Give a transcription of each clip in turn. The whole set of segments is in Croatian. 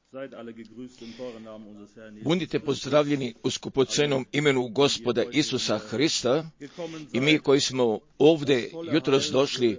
Budite pozdravljeni u skupocenom imenu Gospoda Isusa Hrista i mi koji smo ovdje jutros došli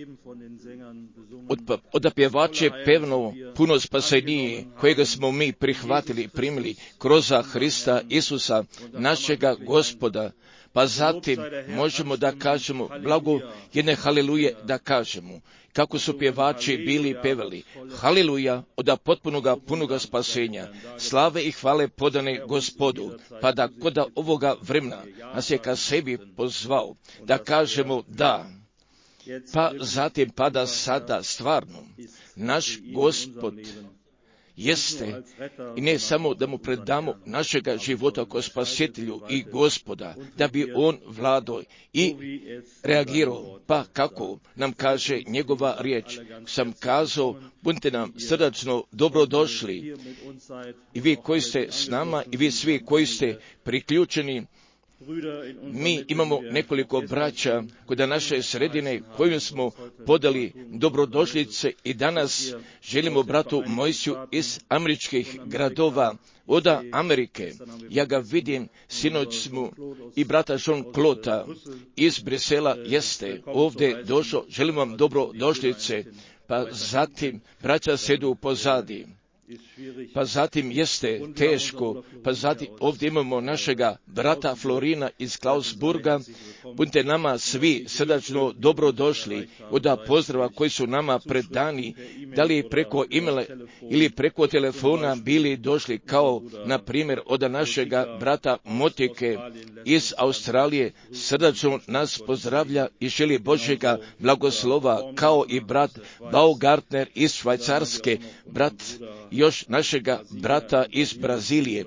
od pjevače pevno puno spasenije kojega smo mi prihvatili i primili kroz Hrista Isusa našega Gospoda. Pa zatim možemo da kažemo blago jedne haliluje da kažemo, kako su pjevači bili pevali. Haleluja od potpunoga punoga spasenja, slave i hvale podane Gospodu, pa da kod ovoga vremena nas je ka sebi pozvao, da kažemo da. Pa zatim pada sada stvarno naš Gospod jeste i ne samo da mu predamo našega života kao spasitelju i Gospoda, da bi on vladao i reagirao, pa kako nam kaže njegova riječ, sam kazao, budite nam srdačno dobrodošli i vi koji ste s nama i vi svi koji ste priključeni. Mi imamo nekoliko braća kod naše sredine kojim smo podali dobrodošlice i danas želimo bratu Mojsiju iz američkih gradova, od Amerike. Ja ga vidim, sinoć smo i brata Jean-Claude iz Brisela jeste ovdje došao, želim vam dobrodošlice, pa zatim braća sedu pozadi. Pa zatim jeste teško, pa zatim ovdje imamo našega brata Florina iz Klausburga. Budite nama svi srdačno dobrodošli od pozdrava koji su nama predani, da li preko e-maila ili preko telefona bili došli, kao na primjer od našega brata Motike iz Australije, srdačno nas pozdravlja i želi Božjega blagoslova, kao i brat Baugartner iz Švajcarske, brat još našega brata iz Brazilije,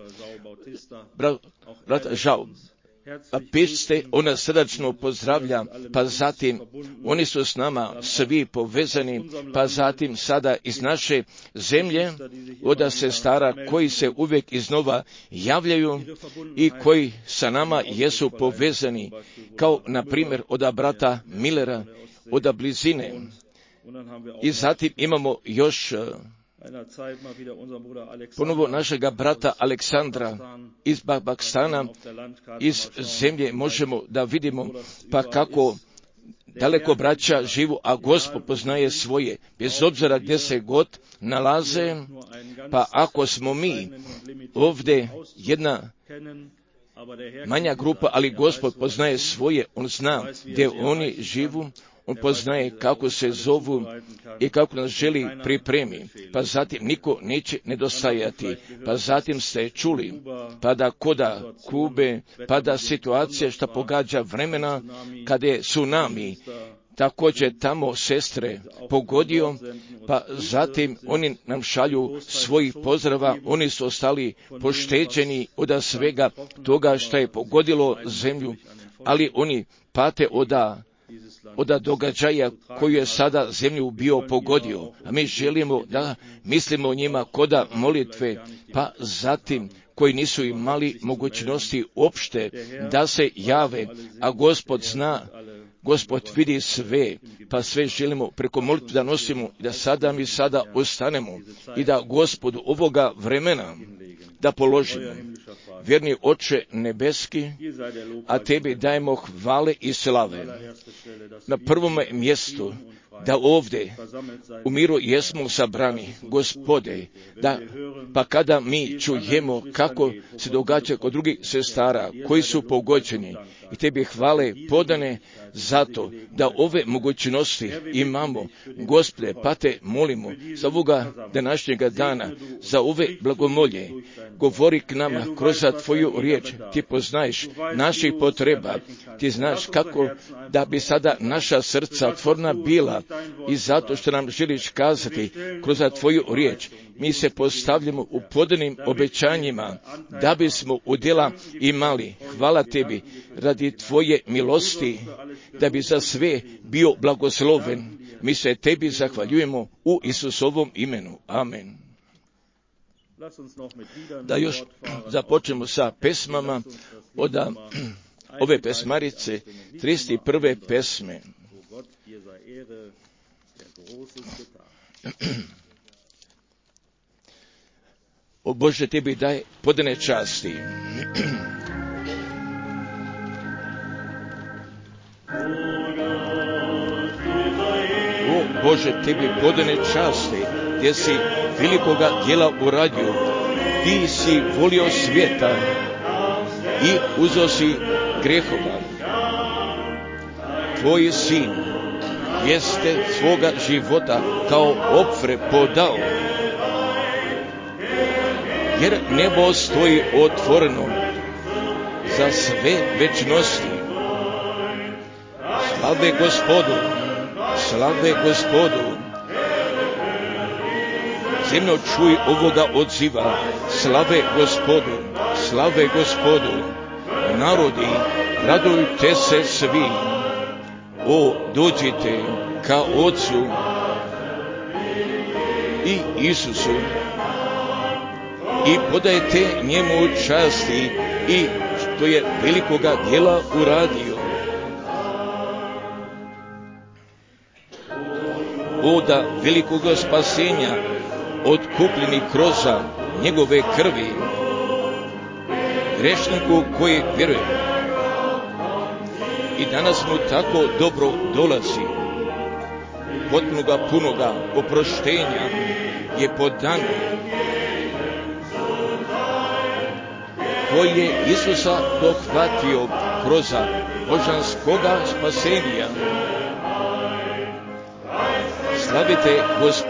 brat Žao Baptiste, ona srdačno pozdravlja, pa zatim oni su s nama svi povezani, pa zatim sada iz naše zemlje, od sestara koji se uvijek iznova javljaju i koji sa nama jesu povezani, kao na primjer od brata Millera, od blizine. I zatim imamo još ponovo našega brata Aleksandra iz Pakistana, iz zemlje možemo da vidimo pa kako daleko braća živu, a Gospod poznaje svoje, bez obzira gdje se god nalaze. Pa ako smo mi ovdje jedna manja grupa, ali Gospod poznaje svoje, on zna gdje oni živu, on poznaje kako se zovu i kako nas želi pripremi, pa zatim niko neće nedostajati. Pa zatim ste čuli, pa da koda Kube, pa da situacija što pogađa vremena kada je tsunami, također tamo sestre pogodio, pa zatim oni nam šalju svojih pozdrava, oni su ostali pošteđeni od svega toga što je pogodilo zemlju, ali oni pate od događaja koji je sada zemlju bio pogodio, a mi želimo da mislimo o njima koda molitve, pa zatim koji nisu imali mogućnosti uopšte da se jave, a Gospod zna, Gospod vidi sve, pa sve želimo preko molitve da nosimo i da sada mi sada ostanemo i da Gospodu ovoga vremena da položimo. Vjerni Oče nebeski, a tebi dajemo hvale i slave. Na prvom mjestu da ovdje u miru jesmo sabrani, Gospode, da pa kada mi čujemo kako se događa kod drugih sestara koji su pogođeni i tebi hvale podane zato da ove mogućnosti imamo, Gospode, pa te molimo za ovoga današnjega dana, za ove blagomolje, govori k nama kroz tvoju riječ, ti poznaješ naših potreba, ti znaš kako da bi sada naša srca otvorena bila i zato što nam želiš kazati kroz tvoju riječ, mi se postavljamo u podanim obećanjima da bismo udjela imali. Hvala tebi radi tvoje milosti, da bi za sve bio blagosloven. Mi se tebi zahvaljujemo u Isusovom imenu. Amen. Da još započnemo sa pesmama od ove pesmarice, 31. pesme. O Bože, Tebi daj podane časti. O Bože, Tebi podane časti, gdje si velikoga djela uradio. Ti si volio svijeta i uzeo si grehova. Tvoj sin jeste svoga života kao ofre podao, jer nebo stoji otvoreno za sve večnosti. Slave Gospodu, slave Gospodu. Zemljo, čuj ovoga odziva. Slave Gospodu, slave Gospodu. Narodi, radujte se svi. O, dođite ka Otcu i Isusu i podajte njemu časti i što je velikoga djela uradio. O, da velikoga spasenja otkupljeni kroz njegove krvi, grešniku koji vjeruje. I danas mu tako dobro dolazi. Potpunoga punoga oproštenja je podano, koji je Isusa dohvatio kroz božanskoga spasenja. Slavite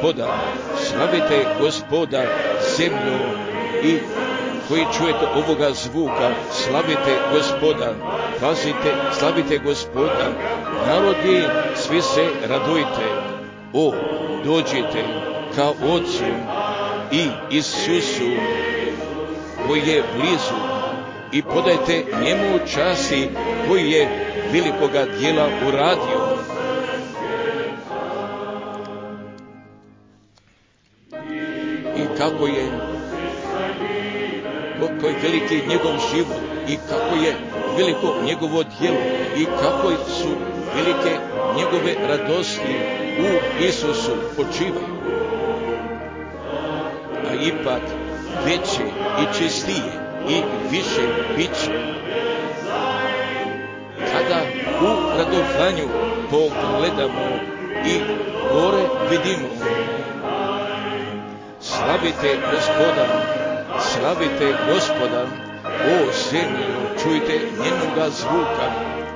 Gospoda zemljo i koji čujete ovoga zvuka, slavite Gospoda, pazite, slavite Gospoda, narodi, svi se radujte. O, dođite ka Otcu i Isusu koji je blizu i podajte njemu časti koji je velikoga djela uradio. I kako je veliki njegov život i kako je veliko njegovo djelo i kako su velike njegove radosti u Isusu počivaju. A ipak veće i čistije i više biće kada u radovanju pogledamo i gore vidimo. Slavite Gospoda, o zemljo, čujte njenoga zvuka.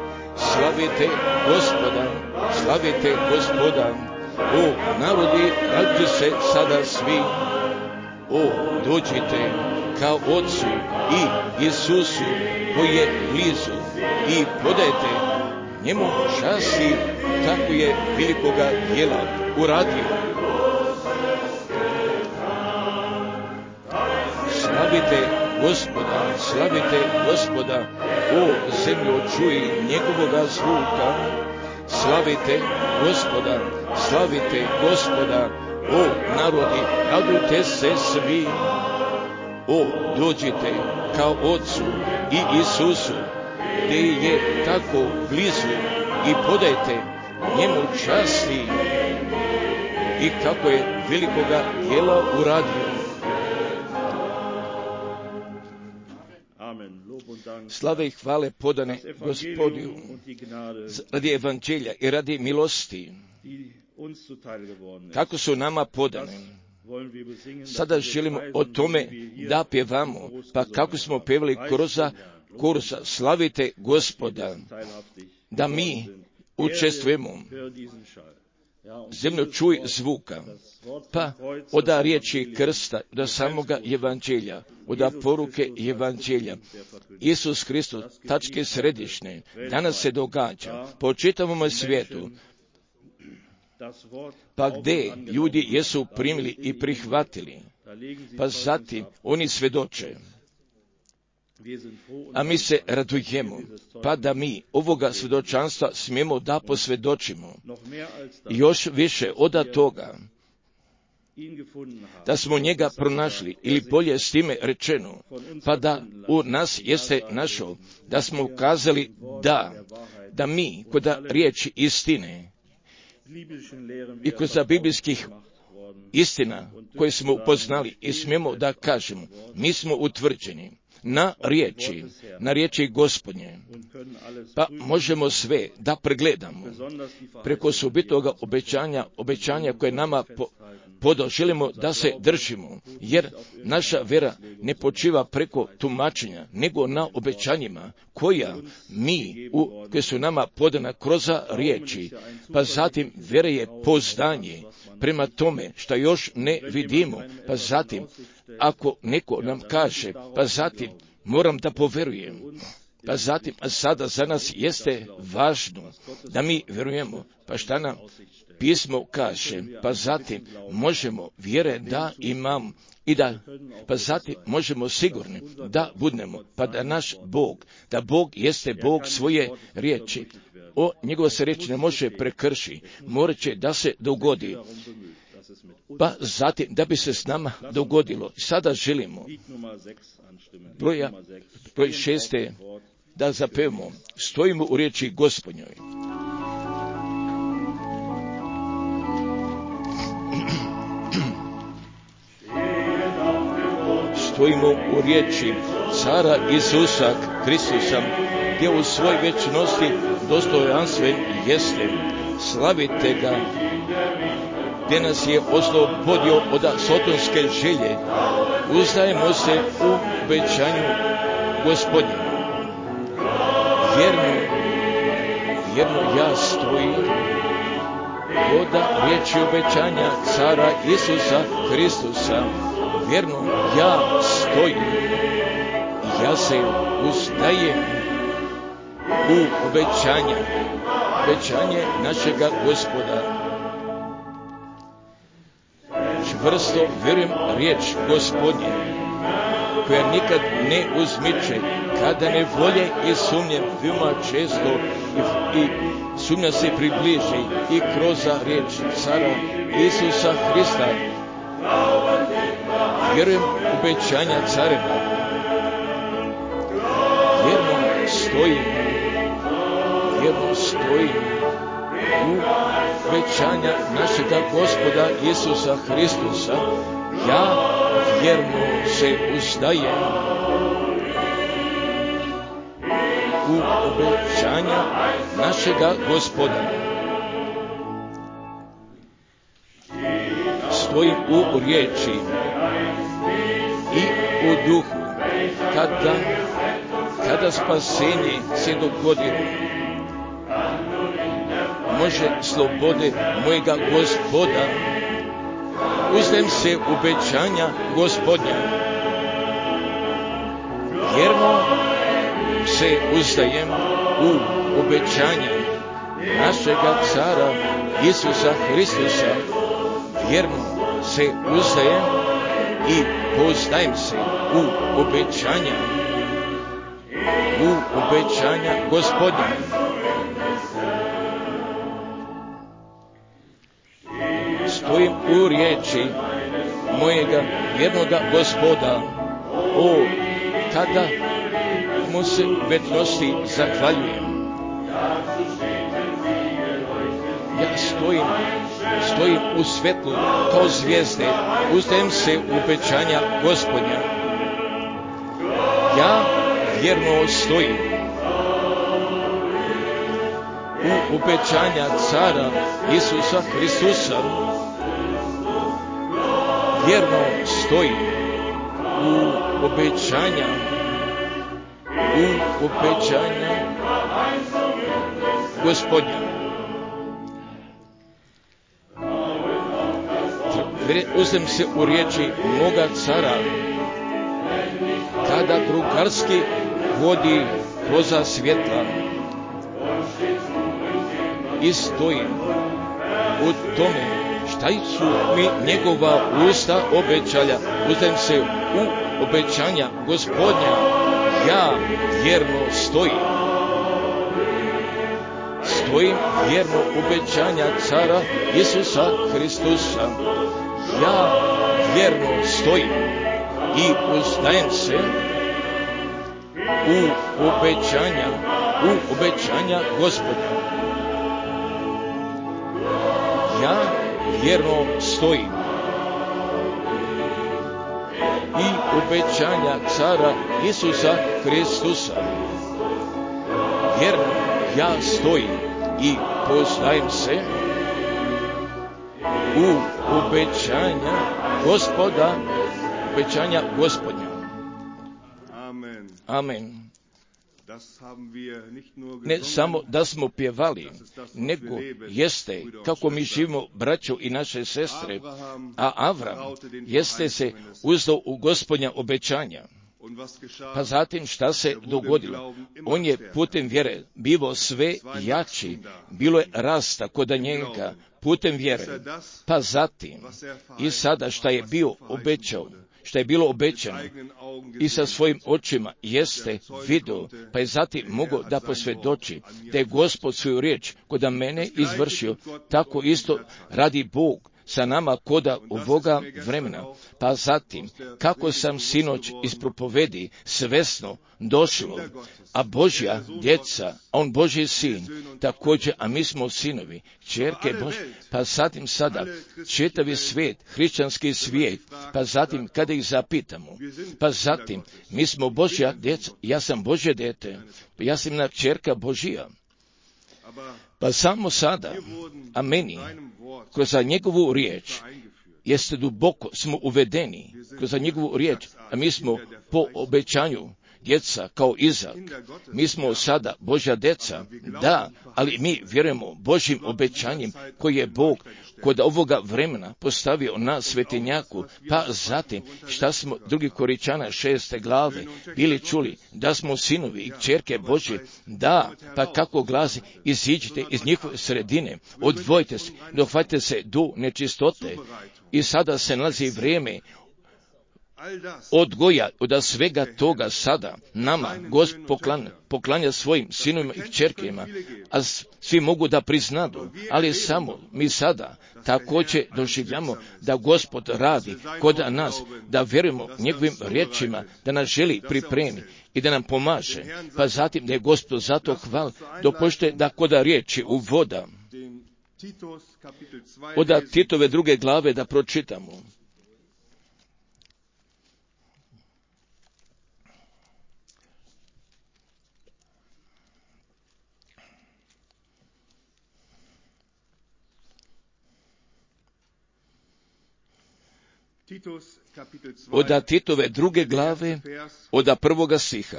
Slavite Gospoda, o narodi, radite se sada svi. O, dođite ka Otcu i Isusu koji je blizu i podajte njemu časti kako je velikoga djela uradio. Slavite Gospoda, o zemljo, čuj njegovoga zvuka. Slavite Gospoda, o narodi, radujte se svi. O, dođite ka Otcu i Isusu, gdje je tako blizu i podajte njemu časti i kako je velikoga djela uradio. Slave i hvale podane Gospodu radi evanđelja i radi milosti, kako su nama podane. Sada želimo o tome da pjevamo, pa kako smo pjevali kursa slavite Gospoda, da mi učestvujemo. Zemljo, čuj zvuka, pa oda riječi krsta, da samoga evanđelja, oda poruke evanđelja. Isus Kristus, tačke središnje, danas se događa po čitavom svijetu, pa gdje ljudi jesu primili i prihvatili, pa zatim oni svjedoče. A mi se radujemo, pa da mi ovoga svjedočanstva smijemo da posvjedočimo. Još više od toga, da smo njega pronašli, ili bolje s time rečeno, pa da u nas jeste našao, da smo ukazali da mi kod riječi istine i kod biblijskih istina koju smo upoznali i smijemo da kažemo, mi smo utvrđeni na riječi Gospodnje, pa možemo sve da pregledamo preko subitoga obećanja koje nama želimo da se držimo, jer naša vera ne počiva preko tumačenja, nego na obećanjima koje su nama podana kroz riječi, pa zatim vera je pouzdanje prema tome što još ne vidimo, pa zatim ako neko nam kaže, pa zatim moram da poverujem, pa zatim sada za nas jeste važno da mi vjerujemo, pa šta nam pismo kaže, pa zatim možemo vjere da imamo i pa zatim možemo sigurni da budemo, pa da naš Bog, da Bog jeste Bog svoje riječi, njegova se riječ ne može prekrši, morat će da se dogodi, pa zatim da bi se s nama dogodilo. Sada želimo broj 6. da zapevamo, stojimo u riječi Gospodnjoj. Stojimo u riječi Cara Isusa Hristusa, gdje u svoj vječnosti dostojanstven jeste. Slavite ga, gdje nas je oslobodio od sotonske želje. Uzdajemo se u obećanju Gospodnjem. Vjerno ja stojim od riječi obećanja Cara Isusa Hristusa. Vjerno ja stojim i ja se uzdajem u obećanje našega Gospoda. Čvrsto vjerujem riječ Gospodnje, koja nikad ne uzmiče, kada nevolje i sumnje veoma često i sumnja se približi i kroz riječ Cara Isusa Hrista. Vjerujem obećanja careva, vjerno stojim u obećanja našega Gospoda Isusa Hristusa. Ja vjerno se uzdajem u obećanja našega Gospoda. Stojim u riječi i u duhu, kada spasenje se dogodilo, može slobode mojega Gospoda, uzdajem se obećanja Gospodnja. Vjerno se uzdajem u obećanja našega Cara Isusa Hristusa. Vjerno se uzdajem i pouzdajem se u obećanja Gospodnja. Stojim u riječi mojega vjernoga Gospoda, tada mu se u večnosti zahvaljujem. Ja stojim u svetlu kao zvijezde, uzdajem se u obećanja Gospodnja. Ja vjerno stojim u obećanja Cara Isusa Hristusa. Vjerno stojim u obećanja Gospodnja. Uzem se u riječi moga Cara, kada drugarski vodi kroz svjetla, i stojim u tome šta su mi njegova usta obećalja. Uzdajem se u obećanja Gospodnja. Ja vjerno stojim vjerno obećanja Cara Isusa Hristusa. Ja vjerno stojim i uzdajem se u obećanja Gospodnja. Ja vjerno stojim obećanja cara Isusa Hristusa. Jer ja stojim i poznajem se u obećanja Gospodnja. Amen. Ne samo da smo pjevali, nego jeste kako mi živimo, braćo i naše sestre, a Avram jeste se uzdao u Gospodnja obećanja. Pa zatim šta se dogodilo? On je putem vjere bivo sve jači, bilo je rasta kod njega putem vjere. Pa zatim i sada šta je bilo obećano i sa svojim očima jeste vidio, pa je zatim mogao da posvjedoči da je Gospod svoju riječ kod mene izvršio, tako isto radi Bog sa nama koda ovoga vremena. Pa zatim, kako sam sinoć iz propovedi svesno došlo, a Božja djeca, a on Božji sin, također, a mi smo sinovi, kćerke Božje, pa zatim sada, čitavi svijet, hrišćanski svijet, pa zatim kada ih zapitamo, pa zatim, mi smo Božja djeca, ja sam Božje dete, ja sam na kćerka Božija. Pa samo sada, a meni, kroz njegovu riječ, jeste duboko smo uvedeni, kroz njegovu riječ, a mi smo po obećanju djeca kao Izak. Mi smo sada Božja djeca, da, ali mi vjerujemo Božjim obećanjem koji je Bog kod ovoga vremena postavio na svetinjaku. Pa zatim, šta smo 2. Koričana 6. glave bili čuli, da smo sinovi i kćerke Božje, da, pa kako glasi, iziđite iz njihove sredine, odvojite se, dohvatite se do nečistote. I sada se nalazi vrijeme odgoja od svega toga sada nama Gospod poklanja svojim sinovima i kćerkama, a svi mogu da priznadu, ali samo mi sada također doživljamo da Gospod radi kod nas, da vjerujemo njegovim riječima, da nas želi pripremi i da nam pomaže. Pa zatim da je Gospod zato hval, dopušte da kod riječi uvoda od Titove 2. glave da pročitamo. Od Titove 2. glave, od 1. stiha.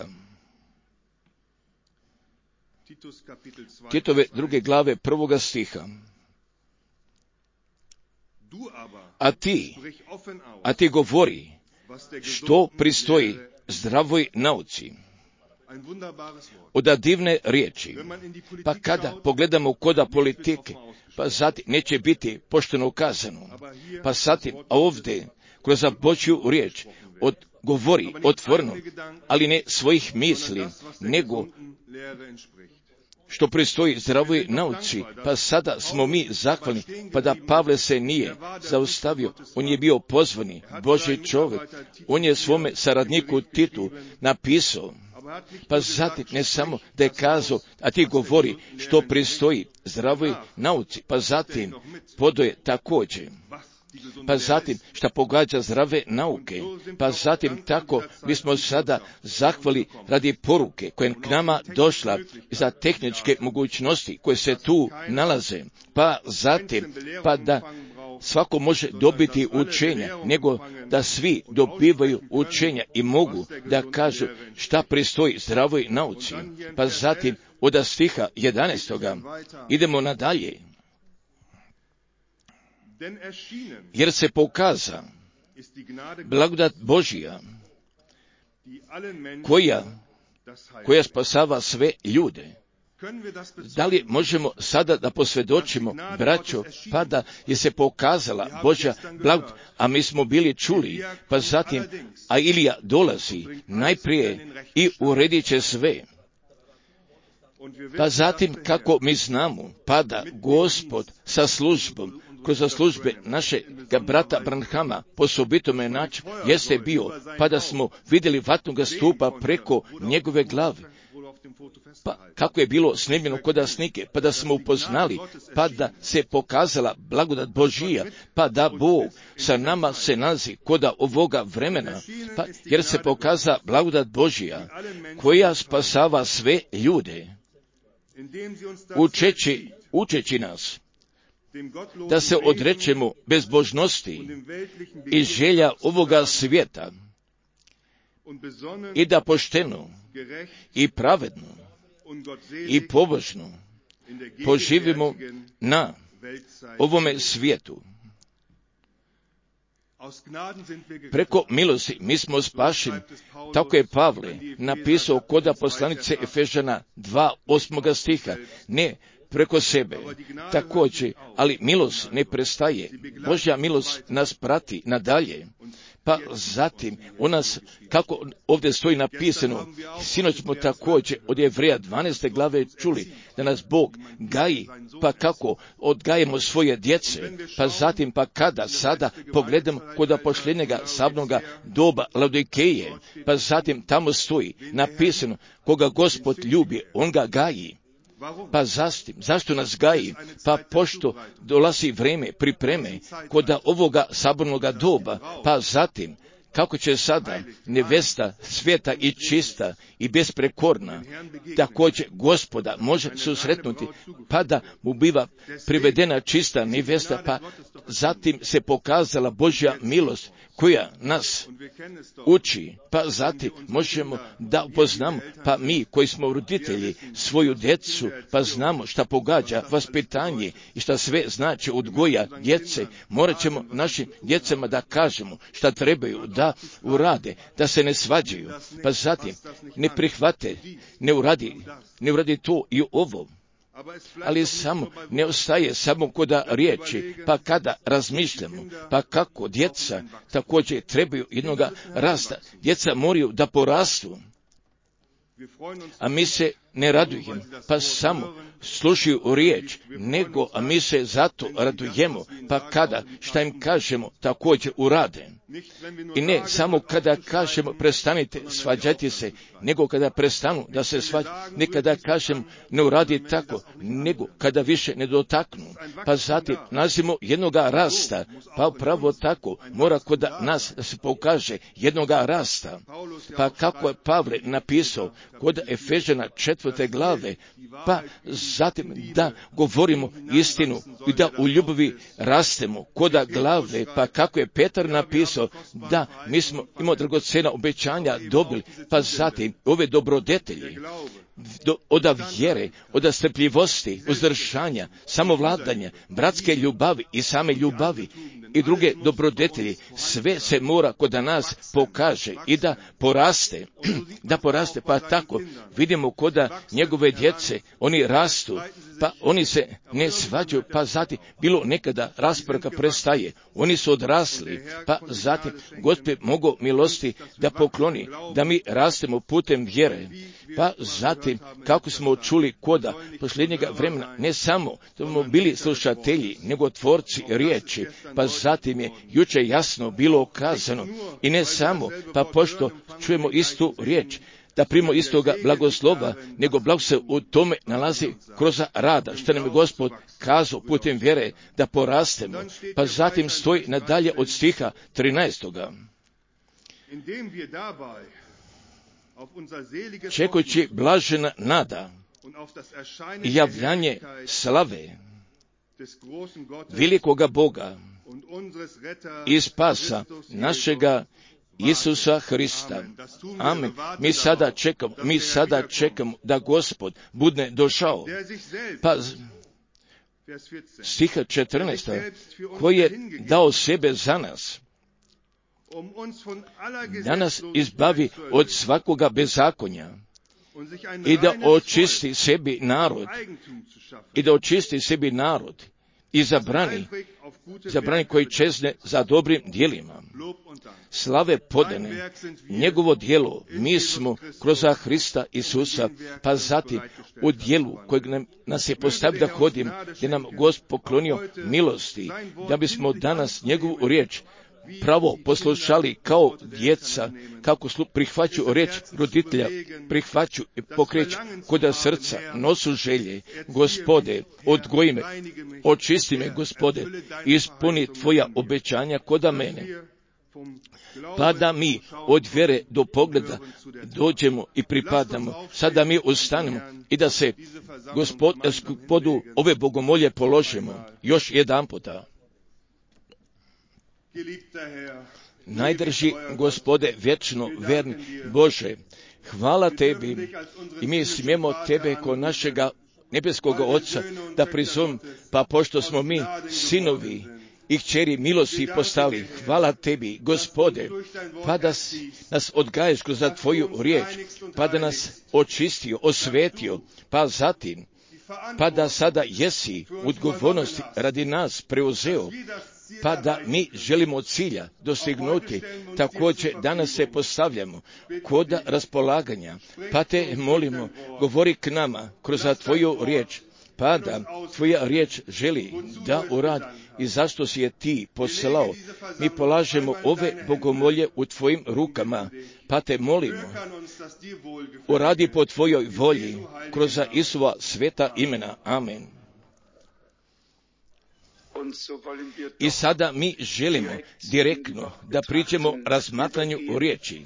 Titove 2. glave 1. stiha. A ti govori što pristoji zdravoj nauci. Od divne riječi. Pa kada pogledamo koda politike, pa zatim neće biti pošteno kazano. Pa zatim, a ovdje, kroz Božju riječ, govori otvoreno, ali ne svojih misli, nego što pristoji zdravoj nauci. Pa sada smo mi zahvalni, pa da Pavle se nije zaustavio, on je bio pozvani, Božji čovjek, on je svome saradniku Titu napisao, pa zatim ne samo da je kazao, a ti govori što pristoji zdravoj nauci, pa zatim podoje također. Pa zatim šta pogađa zdrave nauke, pa zatim tako mi smo sada zahvali radi poruke koja je k nama došla za tehničke mogućnosti koje se tu nalaze, pa zatim pa da svako može dobiti učenja, nego da svi dobivaju učenja i mogu da kažu šta pristoji zdravoj nauci. Pa zatim od stiha 11. idemo nadalje. Jer se pokaza blagodat Božja koja spasava sve ljude. Da li možemo sada da posvjedočimo, braćo, pa da je se pokazala Božja blagodat, a mi smo bili čuli, pa zatim, a Ilija dolazi najprije i uredit će sve. Pa zatim, kako mi znamo, pada Gospod sa službom, kroz službe našega brata Branhama, po osobitome načinu, jeste bio, pa da smo vidjeli vatnoga stupa preko njegove glave. pa kako je bilo snimljeno kod snike, pa da smo upoznali, pa da se pokazala blagodat Božija, pa da Bog sa nama se nalazi kod ovoga vremena, pa jer se pokaza blagodat Božija, koja spasava sve ljude, učeći nas da se odrećemo bezbožnosti i želja ovoga svijeta i da pošteno i pravedno i pobožno poživimo na ovome svijetu. Preko milosti mi smo spašeni, tako je Pavle napisao kod poslanice Efežana 2:8 stiha, ne preko sebe, također, ali milost ne prestaje, Božja milost nas prati nadalje, pa zatim u nas, kako ovdje stoji napisano, sinoć smo također od Jevreja 12. glave čuli da nas Bog gaji, pa kako odgajemo svoje djece, pa zatim pa kada sada pogledamo kod posljednjega sabnoga doba Laodikeje, pa zatim tamo stoji napisano, koga Gospod ljubi, on ga gaji. Pa zašto nas gaji? Pa pošto dolazi vrijeme pripreme kod ovoga sabornoga doba, pa zatim kako će sada nevesta sveta i čista i besprekorna također Gospoda može susretnuti, pa da mu biva privedena čista nevesta, pa zatim se pokazala Božja milost koja nas uči, pa zatim možemo da upoznamo, pa mi koji smo roditelji svoju djecu, pa znamo šta pogađa vaspitanje i šta sve znači odgoja djece, morat ćemo našim djecama da kažemo šta trebaju da urade, da se ne svađaju, pa zatim ne prihvate, ne uradi to i ovo. Ali samo ne ostaje samo kod riječi, pa kada razmišljamo, pa kako djeca također trebaju jednoga rasta, djeca moraju da porastu, a mi se ne radujemo, pa samo slušaju riječ, nego a mi se zato radujemo, pa kada šta im kažemo također urade. I ne samo kada kažemo prestanite svađati se, nego kada prestanu da se svađaju, ne kada kažemo ne uradi tako, nego kada više ne dotaknu, pa zatim nazimo jednoga rasta, pa upravo tako mora kod nas da se pokaže jednoga rasta. Pa kako je Pavle napisao kod Efežana 4. glave, pa zatim da govorimo istinu i da u ljubavi rastemo koda glave, pa kako je Petar napisao da mi smo imali dragocjena obećanja dobili, pa zatim ove dobrodetelji od vjere, od strpljivosti, uzdržanja, samovladanja, bratske ljubavi i same ljubavi i druge dobrodetelji, sve se mora kod nas pokaže i da poraste, pa tako vidimo kod njegove djece, oni rastu, pa oni se ne svađaju, pa zatim bilo nekada rasprava prestaje, oni su odrasli, pa zatim Gospod mogu milosti da pokloni, da mi rastemo putem vjere, pa zatim kako smo čuli koda posljednjega vremena, ne samo da smo bili slušatelji, nego tvorci riječi, pa zatim je jučer jasno bilo kazano i ne samo, pa pošto čujemo istu riječ, da primimo istoga blagoslova, nego blagoslov u tome nalazi kroz rada, što nam je Gospod kazao putem vjere da porastemo, pa zatim stoji nadalje od stiha 13. Čekujući blažena nada i javljanje slave velikoga Boga i spasa našega Isusa Hrista. Amen. Mi sada čekamo da Gospod bude došao. Pa stiha 14. koji je dao sebe za nas, da nas izbavi od svakoga bezakonja i da očisti sebi narod i zabrani koji čezne za dobrim djelima. Slave podane, njegovo djelo, mi smo kroz Hrista Isusa, pa zatim u djelu kojeg nas je postavio da hodimo, gdje nam Gospod poklonio milosti, da bismo danas njegovu riječ pravo poslušali kao djeca, kako prihvaću riječ roditelja, prihvaću i pokreću kod srca, nosu želje, Gospode, odgoji me, očisti me, Gospode, ispuni Tvoja obećanja koda mene, pa da mi od vjere do pogleda dođemo i pripadamo, sada mi ustanemo i da se Gospodu ove bogomolje položimo još jedan puta. Najdrži Gospode, vječno verni Bože, hvala Tebi i mi smijemo Tebe ko našega nebeskoga Oca da prizovemo, pa pošto smo mi sinovi i kćeri milosti postali, hvala Tebi, Gospode, pa da nas odgaješ kroz Tvoju riječ, pa da nas očistio, osvetio, pa zatim, pa da sada jesi odgovornosti radi nas preuzeo, pa da mi želimo cilja dostignuti, također danas se postavljamo kod raspolaganja, pa te molimo, govori k nama kroz Tvoju riječ, pa da Tvoja riječ želi da uradi i zašto si je Ti poslao. Mi polažemo ove bogomolje u Tvojim rukama, pa te molimo, uradi po Tvojoj volji, kroz Isova sveta imena. Amen. I sada mi želimo direktno da priđemo razmatranju riječi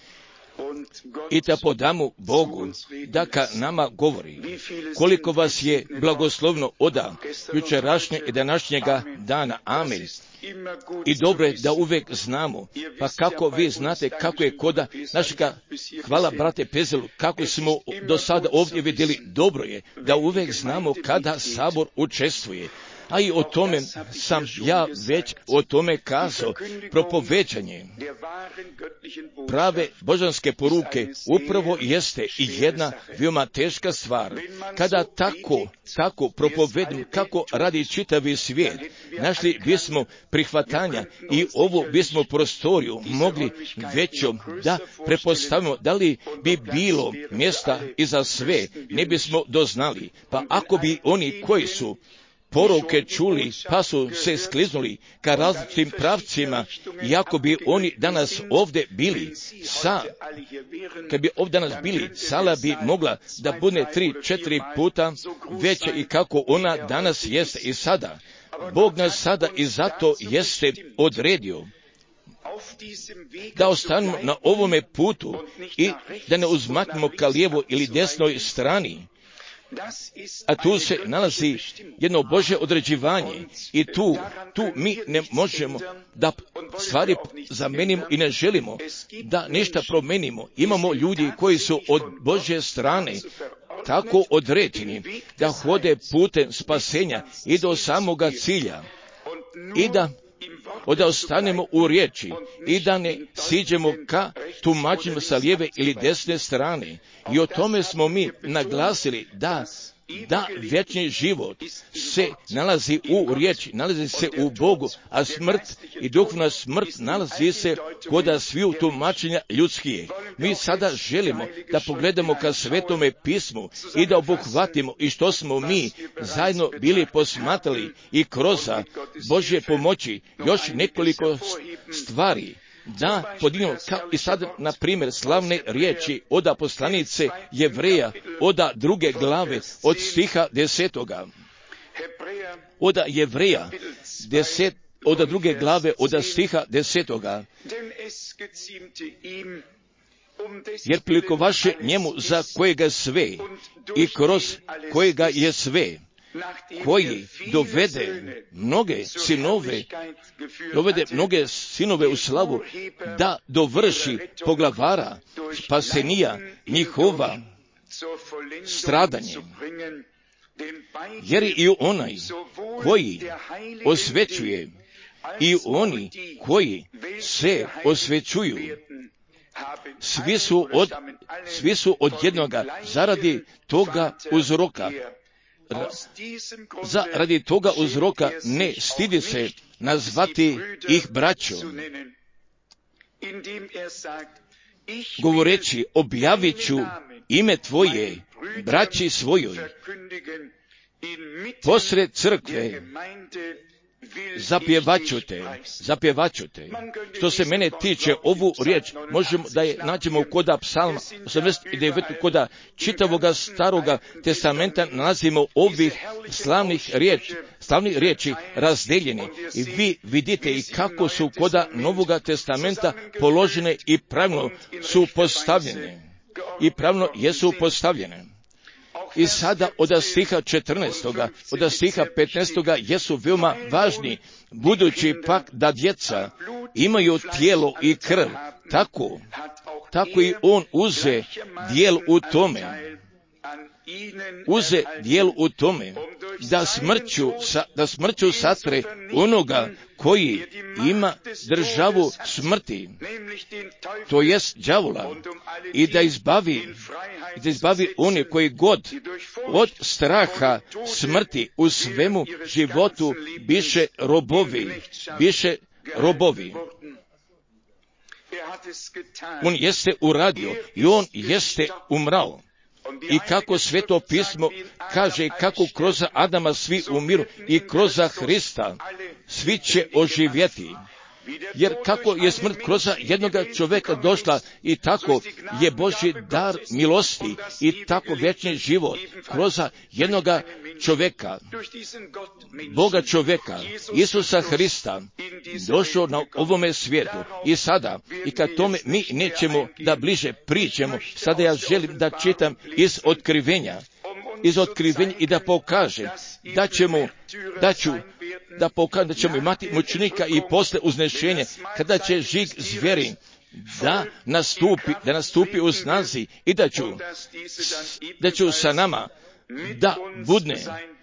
i da podamo Bogu da ka nama govori koliko vas je blagoslovno oda jučerašnje i današnjega dana. Amen. I dobro je da uvijek znamo, pa kako vi znate kako je koda našega, hvala brate Pezelu, kako smo do sada ovdje vidjeli, dobro je da uvijek znamo kada sabor učestvuje. A i o tome sam ja već o tome kazao, propoveđanje prave božanske poruke upravo jeste i jedna veoma teška stvar. Kada tako propovedimo, kako radi čitavi svijet, našli bismo prihvatanja i ovu bismo prostoriju mogli većom da prepostavimo da li bi bilo mjesta i za sve, ne bismo doznali. Pa ako bi oni koji su poruke čuli, pa su se skliznuli ka različitim pravcima, i ako bi oni danas ovdje bili, kad bi ovdje danas bili, sala bi mogla da bude 3-4 puta veća i kako ona danas jeste i sada. Bog nas sada i zato jeste odredio da ostanemo na ovome putu i da ne uzmaknemo ka lijevoj ili desnoj strani. A tu se nalazi jedno Božje određivanje i tu mi ne možemo da stvari zamenimo i ne želimo da ništa promenimo. Imamo ljudi koji su od Božje strane tako određeni da hode putem spasenja i do samoga cilja i da ostanemo u riječi i da ne siđemo ka tumačima sa lijeve ili desne strane. I o tome smo mi naglasili da vječni život se nalazi u riječi, nalazi se u Bogu, a smrt i duhovna smrt nalazi se kod sviju tumačenja ljudskih. Mi sada želimo da pogledamo ka Svetome pismu i da obuhvatimo i što smo mi zajedno bili posmatrali i kroz Božje pomoći još nekoliko stvari. Da podignemo i sad, na primjer, slavne riječi od poslanice Jevreja, od 2. glave, od stiha 10. Od Jevreja, od 2. glave, od stiha 10. Jer prikovaše njemu za kojega sve i kroz kojega je sve, koji dovede mnoge sinove u slavu, da dovrši poglavara spasenija njihova stradanje. Jer i onaj koji osvećuje i oni koji se osvećuju, svi su od jednoga zaradi toga uzroka. Radi toga uzroka ne stidi se nazvati ih braćom, govoreći objavit ću ime Tvoje braći svojoj posred crkve, zapjevaćute. Što se mene tiče, ovu riječ možemo da je nađemo koda psalma 89, koda čitavoga staroga testamenta nalazimo ovih slavnih riječi razdeljene. I vi vidite i kako su koda Novoga testamenta položene i pravilno su postavljene. I pravilno jesu postavljene. I sada od stiha 14. od stiha 15. jesu veoma važni, budući pak da djeca imaju tijelo i krv, tako i on uze dijel u tome, da smrću satre onoga koji ima državu smrti, to jest đavola, i da izbavi one koji god od straha smrti u svemu životu biše robovi. On jeste uradio i on jeste umrao. I kako Sveto pismo kaže, kako kroz Adama svi umiru i kroz Hrista svi će oživjeti. Jer kako je smrt kroz jednoga čovjeka došla, i tako je Božji dar milosti i tako vječni život kroz jednoga čovjeka, Boga čovjeka, Isusa Hrista, došao na ovome svijetu. I sada, i kad tome mi nećemo da bliže priđemo, sada ja želim da čitam iz otkrivenja i da pokažem da ćemo imati mučenika i posle uznešenje, kada će žig zvjeri da nastupi u snazi, i da ću sa nama da budne,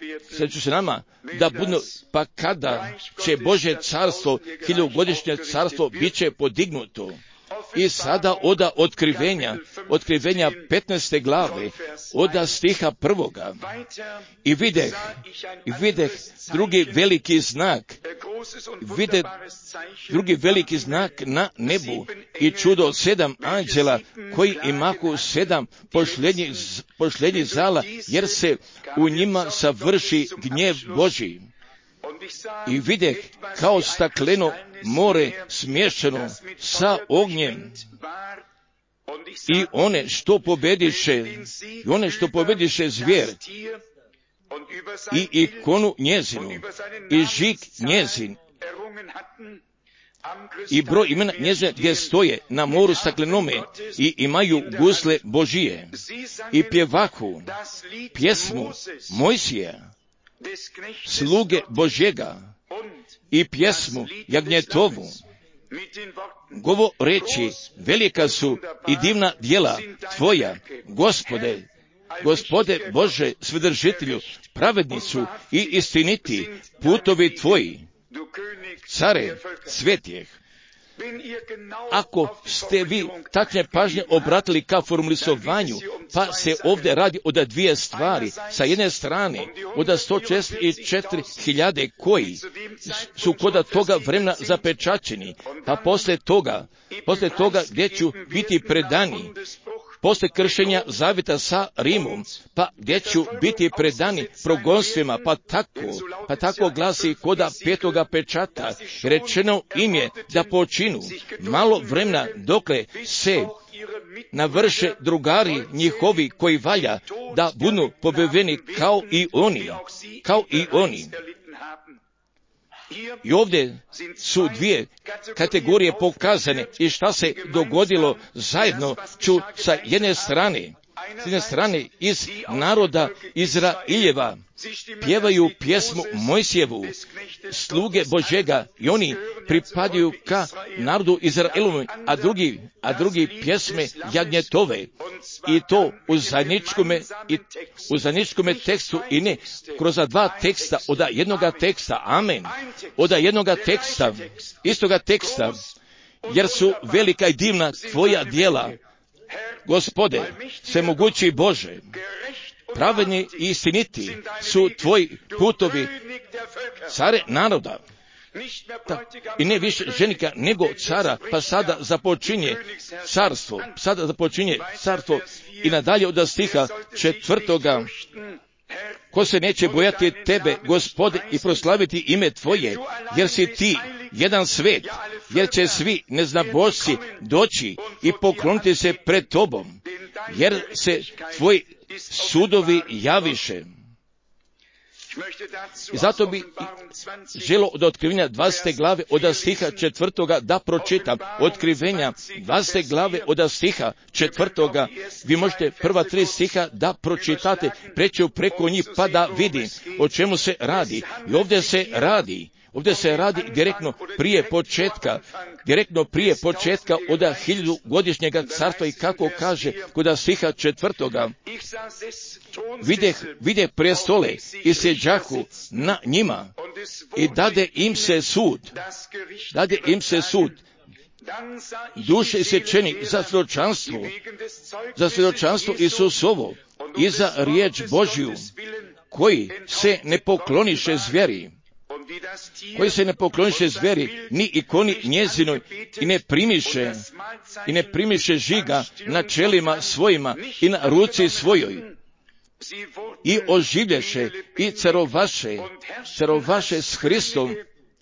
pa kada će Božje carstvo, 1000-godišnje carstvo, bit će podignuto. I sada od otkrivenja 15. glave, od stiha 1. I videh drugi veliki znak na nebu, i čudo 7 anđela koji imahu 7 pošljednjih zala, jer se u njima savrši gnjev Božji. I videh kao stakleno more smješano sa ognjem, i one što pobediše zvijer i ikonu njezinu i žig njezin i broj imena njezine, gdje stoje na moru staklenome i imaju gusle Božije, i pjevahu pjesmu Mojsija, sluge Božjega, i pjesmu Jagnjetovu, govoreći, velika su i divna djela Tvoja, Gospode Bože Svedržitelju, pravedni su i istiniti putovi Tvoji, care svetijeh. Ako ste vi takve pažnje obratili ka formulisovanju, pa se ovdje radi o dvije stvari. Sa jedne strane, od 144.000 koji su kod toga vremena zapečačeni, pa posle toga gdje ću biti predani, posle kršenja zavjeta sa Rimom, pa gdje ću biti predani progonstvima, pa tako glasi koda 5. pečata, rečeno im je da počinu malo vremena dokle se navrše drugari njihovi koji valja da budu pobeveni kao i oni. I ovdje su dvije kategorije pokazane, i šta se dogodilo zajedno ću sa jedne strane iz naroda Izraeljeva pjevaju pjesmu Mojsijevu, sluge Božjega, i oni pripadaju ka narodu Izraelovom, a drugi pjesme Jagnjetove, i to u zajedničkome tekstu, i ne kroz dva teksta, od jednoga teksta, amen, od jednoga teksta, istoga teksta, jer su velika i divna Tvoja djela, Gospode, svemogući Bože, pravedni i istiniti su Tvoji putovi, care naroda. I ne više ženika nego cara, pa sada započinje carstvo, i nadalje od stiha 4. ko se neće bojati tebe, Gospode, i proslaviti ime tvoje, jer si ti jedan svet, jer će svi neznabošci doći i pokloniti se pred tobom, jer se tvoji sudovi javiše. I zato bi želo od otkrivenja 20. glave od stiha 4. da pročitam. Otkrivenja 20. glave od stiha 4. Vi možete prva 3 stiha da pročitate, preću preko njih pa da vidim o čemu se radi. I ovdje se radi direktno prije početka od 1000-godišnjega carstva i kako kaže kod stiha 4. Videh prestole i sjeđahu na njima i dade im se sud. Duše isječeni za svjedočanstvo Isusovo i za riječ Božju, koji se ne pokloniše zveri, ni ikoni njezinoj i ne primiše žiga na čelima svojima i na ruci svojoj. I oživlješe i carovaše s Hristom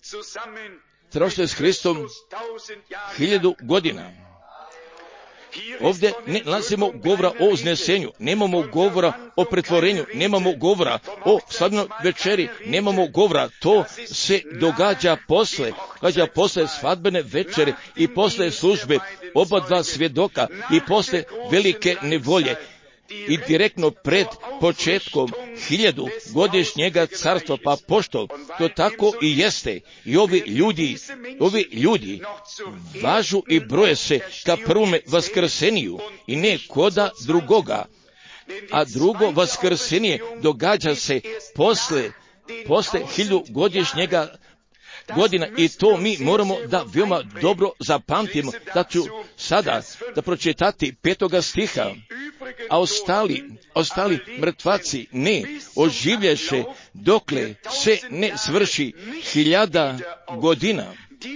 1000 godina. Ovdje ne nalazimo govora o uznesenju, nemamo govora o pretvorenju, nemamo govora o slavnoj večeri, nemamo govora, to se događa posle svadbene večere i posle službe oba dva svjedoka i posle velike nevolje. I direktno pred početkom 1000-godišnjega carstva, pa pošto to tako i jeste, i ovi ljudi važu i broje se ka prvome vaskrseniju i ne koda drugoga, a drugo vaskrsenije događa se posle 1000-godišnjega godina i to mi moramo da veoma dobro zapamtimo. Da ću sada da pročitati 5. stiha, a ostali mrtvaci ne oživlješe dokle se ne svrši 1000 godina.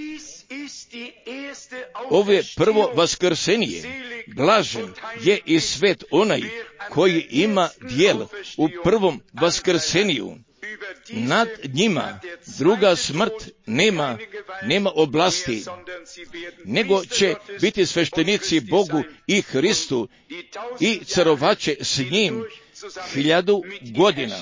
Ovo je prvo vaskrsenije. Blažen je i svet onaj koji ima dijel u prvom vaskrseniju. Nad njima druga smrt nema oblasti, nego će biti sveštenici Bogu i Hristu i carovaće s njim 1000 godina.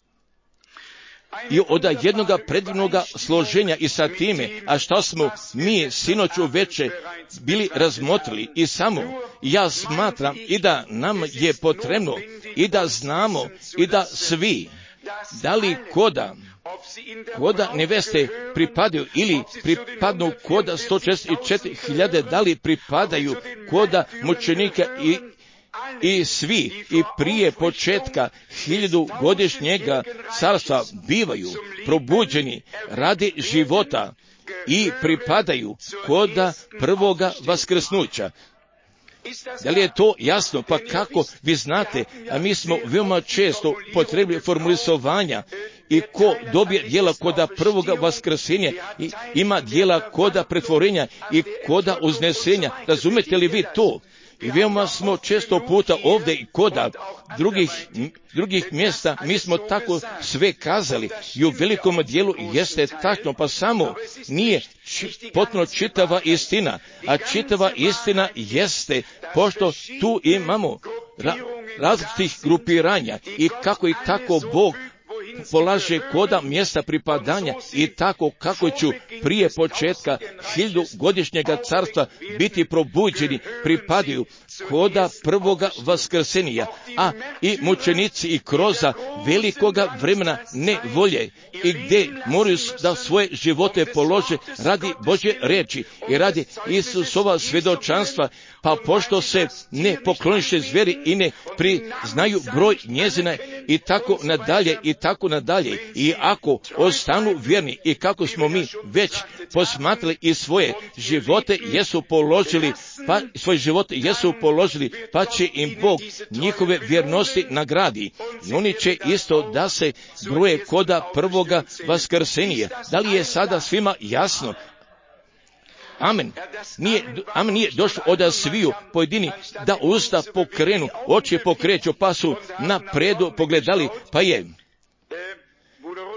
I od jednoga predivnoga složenja i sa time, a šta smo mi sinoć uveče bili razmotrili i samo ja smatram i da nam je potrebno i da znamo i da svi, da li koda neveste pripadaju ili pripadnu koda 144.000, da li pripadaju koda mučenika i svi i prije početka 1000-godišnjega carstva bivaju probuđeni radi života i pripadaju koda prvoga vaskrsnuća. Da li je to jasno? Pa kako vi znate, a mi smo veoma često potrebili formulisovanja i ko dobije djela koda prvoga vaskrsenja i ima djela koda pretvorenja i koda uznesenja. Razumete li vi to? I veoma smo često puta ovdje i koda drugih mjesta mi smo tako sve kazali i u velikom dijelu jeste tako, pa samo nije potpuno čitava istina, a čitava istina jeste, pošto tu imamo različitih grupiranja i kako Bog polaže koda mjesta pripadanja i tako kako ću prije početka 1000-godišnjega carstva biti probuđeni, pripadaju koda prvoga vaskrsenija, a i mučenici i kroza velikoga vremena nevolje i gdje moraju da svoje živote polože radi Božje reči i radi Isusova svjedočanstva, pa pošto se ne pokloniše zveri i ne priznaju broj njezina i tako nadalje. I ako ostanu vjerni i kako smo mi već posmatrali i svoje živote jesu položili, pa će im Bog njihove vjernosti nagradi. I oni će isto da se broje koda prvoga vaskrsenija. Da li je sada svima jasno? Amen. Nije došlo od sviju pojedini da usta pokrenu, oči pokreću, pa su napredu pogledali, pa je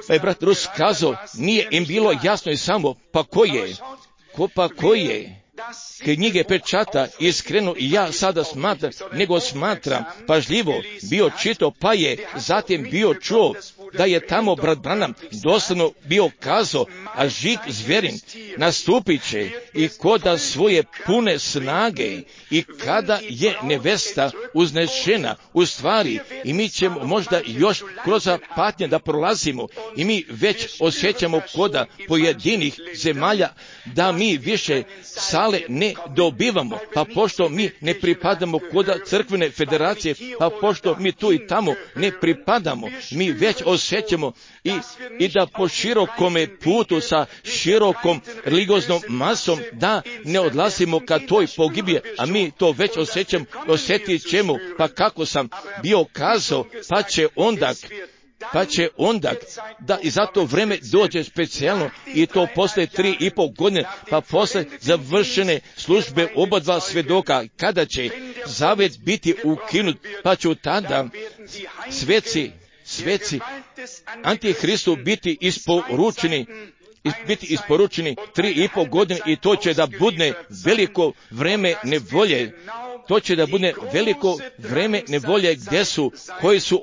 Pa je brat Rus kazao, nije im bilo jasno i samo, pa ko je? Ko je? Knjige pečata iskreno i ja sada smatram pažljivo bio čitao, pa je zatim bio čuo da je tamo brat Branham doslovno bio kazao, a žig zverin nastupit će i koda svoje pune snage i kada je nevesta uznešena u stvari i mi ćemo možda još kroz patnje da prolazimo i mi već osjećamo koda pojedinih zemalja da mi više sale ne dobivamo, pa pošto mi ne pripadamo koda crkvene federacije, pa pošto mi tu i tamo ne pripadamo, mi već osjećamo i da po širokome putu sa širokom religioznom masom da ne odlazimo ka toj pogibije, a mi to već osjetit ćemo, pa kako sam bio kazao, pa će onda da i za to vreme dođe specijalno i to posle 3,5 godine, pa posle završene službe oba dva svedoka, kada će zavet biti ukinut, pa će tada sveci Antihristu biti isporučeni 3,5 godine i to će da bude veliko vreme nevolje. To će da bude veliko vreme nevolje gdje su, koji su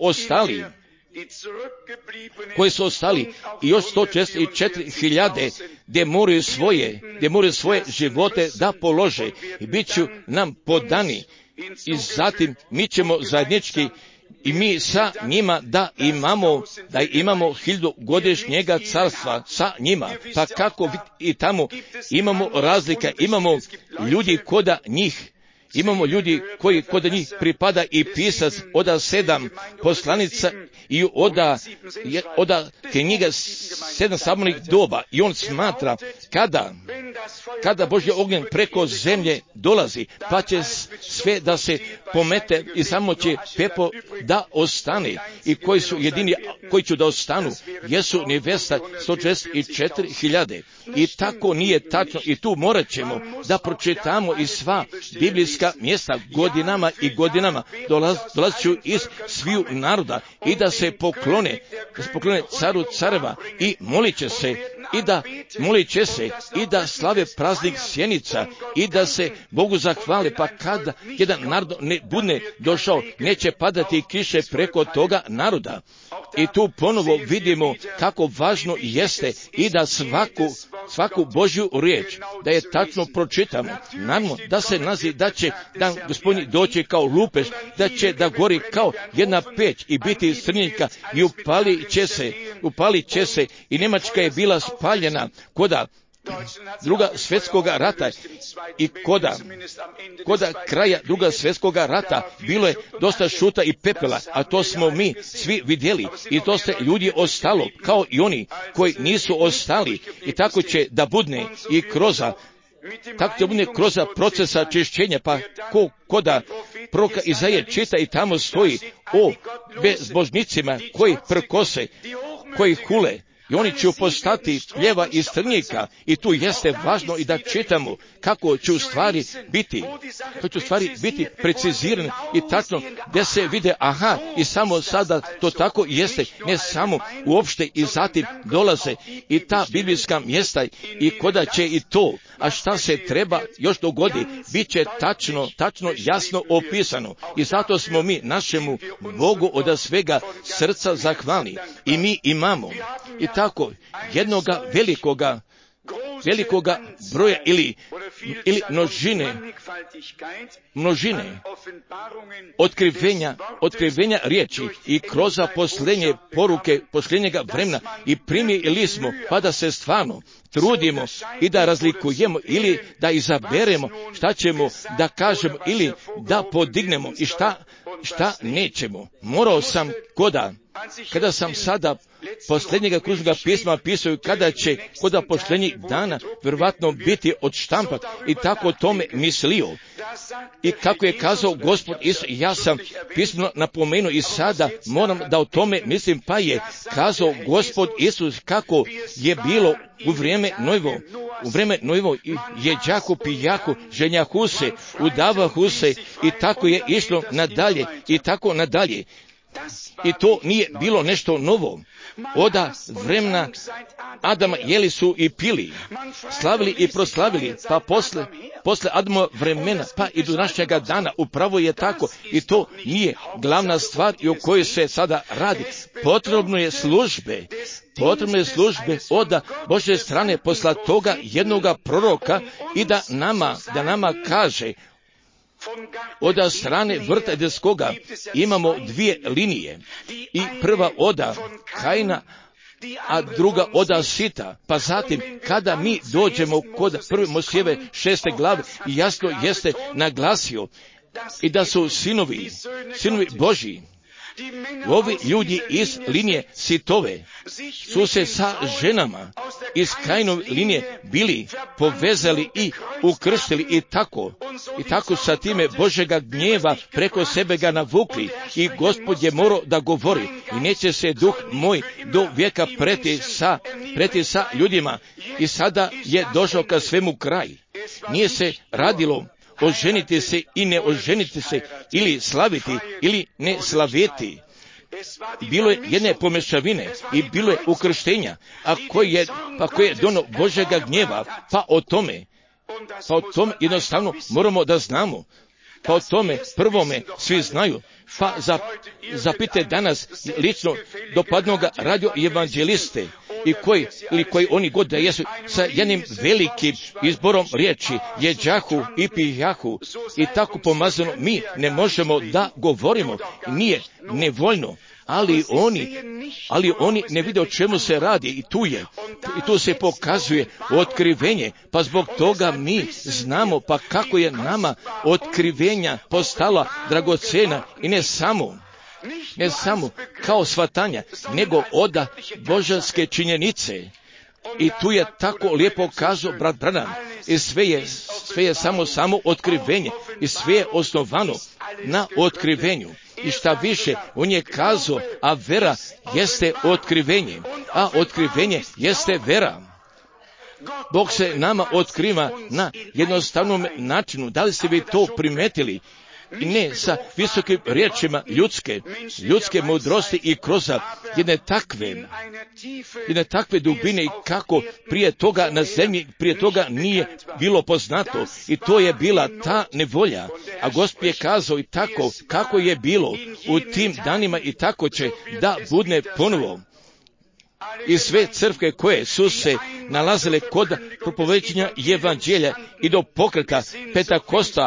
ostali i još 144.000 gdje moraju svoje živote da polože i bit ću nam podani i zatim mi ćemo zajednički i mi sa njima da imamo 1000-godišnjega carstva sa njima, pa kako i tamo imamo razlika, imamo ljudi koda njih, imamo ljudi koji kod njih pripada i pisac od 7 poslanica i od knjiga 7 samonih doba i on smatra kada Božji ognjen preko zemlje dolazi, pa će sve da se pomete i samo će pepo da ostane i koji su jedini koji će da ostanu jesu nevesta 144.000 i tako nije tačno i tu morat ćemo da pročitamo i sva biblijska mjesta godinama dolaziću iz sviju naroda i da se poklone caru careva i molit će se i da slave praznik sjenica i da se Bogu zahvale, pa kada jedan narod ne bude došao, neće padati kiše preko toga naroda. I tu ponovo vidimo kako važno jeste i da svaku Božju riječ, da je tačno pročitamo. Naravno, da se nazi da će dan Gospodnji doći kao lupež, da će da gori kao jedna peć i biti strnjika i upalit će se i Njemačka je bila spaljena koda Druga svjetskoga rata i koda kraja Druga svjetskoga rata bilo je dosta šuta i pepela, a to smo mi svi vidjeli i dosta ljudi ostalo, kao i oni koji nisu ostali i tako će da budne i kroz procesa čišćenja, pa koda proroka Izaije čita i tamo stoji o bezbožnicima koji prkose, koji hule, i oni će postati pljeva iz trnjika i tu jeste važno i da čitamo kako će u stvari biti precizirane i tačno gdje se vide, i samo sada to tako jeste, ne samo uopšte i zatim dolaze i ta biblijska mjesta i koda će i to, a šta se treba još dogodi, bit će tačno jasno opisano i zato smo mi našemu Bogu od svega srca zahvalni i mi imamo i tako jednoga velikoga broja ili množine otkrivenja riječi i kroz posljednje poruke posljednjega vremena i primili smo pa da se stvarno trudimo i da razlikujemo ili da izaberemo šta ćemo da kažemo ili da podignemo i šta nećemo. Morao sam kada sam sada posljednjega kružnoga pisma pisao kada će koda posljednjih dana vjerovatno biti odštampat i tako o tome mislio. I kako je kazao Gospod Isus, ja sam pismeno napomenuo i sada moram da o tome mislim, pa je kazao Gospod Isus kako je bilo u vrijeme Nojevo jeđaku, pijaku, ženjahu se, udavahu se i tako je išlo nadalje i tako nadalje. I to nije bilo nešto novo. Oda vremena Adama jeli su i pili, slavili i proslavili, pa posle Adamova vremena, pa i do našega dana, upravo je tako. I to nije glavna stvar i o kojoj se sada radi. Potrebno je službe od Božje strane posla toga jednoga proroka i da nama kaže od strane vrta Edenskoga imamo dvije linije. I prva oda Kaina, a druga oda Sita. Pa zatim, kada mi dođemo kod prve Mojsijeve 6. glave, jasno jeste naglasio i da su sinovi Božji, ovi ljudi iz linije Sitove su se sa ženama iz Kainove linije bili povezali i ukrstili i tako sa time Božega gnjeva preko sebe ga navukli i Gospod je morao da govori i neće se duh moj do vijeka preti sa ljudima. I sada je došao ka svemu kraj. Nije se radilo oženiti se i ne oženiti se, ili slaviti ili ne slaviti. Bilo je jedne pomešavine i bilo je ukrštenja, a koje je dono Božega gnjeva, pa o tome jednostavno moramo da znamo. Pa o tome prvome svi znaju. Pa zapite danas lično dopadnoga radio evanđeliste i koji oni god da jesu sa jednim velikim izborom riječi, jeđahu i pijahu i tako pomazano mi ne možemo da govorimo. Nije nevoljno. Ali oni ne vide o čemu se radi i tu se pokazuje otkrivenje, pa zbog toga mi znamo pa kako je nama otkrivenja postala dragocena i ne samo kao shvatanja, nego oda božanske činjenice. I tu je tako lijepo kazao brat Branham, i sve je samo otkrivenje i sve je osnovano na otkrivenju. I šta više, on je kazao, a vera jeste otkrivenje, a otkrivenje jeste vera. Bog se nama otkriva na jednostavnom načinu. Da li ste vi to primetili? Ne sa visokim riječima ljudske mudrosti i kroz jedne takve dubine i kako prije toga na zemlji, prije toga nije bilo poznato. I to je bila ta nevolja. A Gospod je kazao i tako kako je bilo u tim danima i tako će da bude ponovo. I sve crkve koje su se nalazile kod propoveđenja evanđelja i do pokreta Pentakosta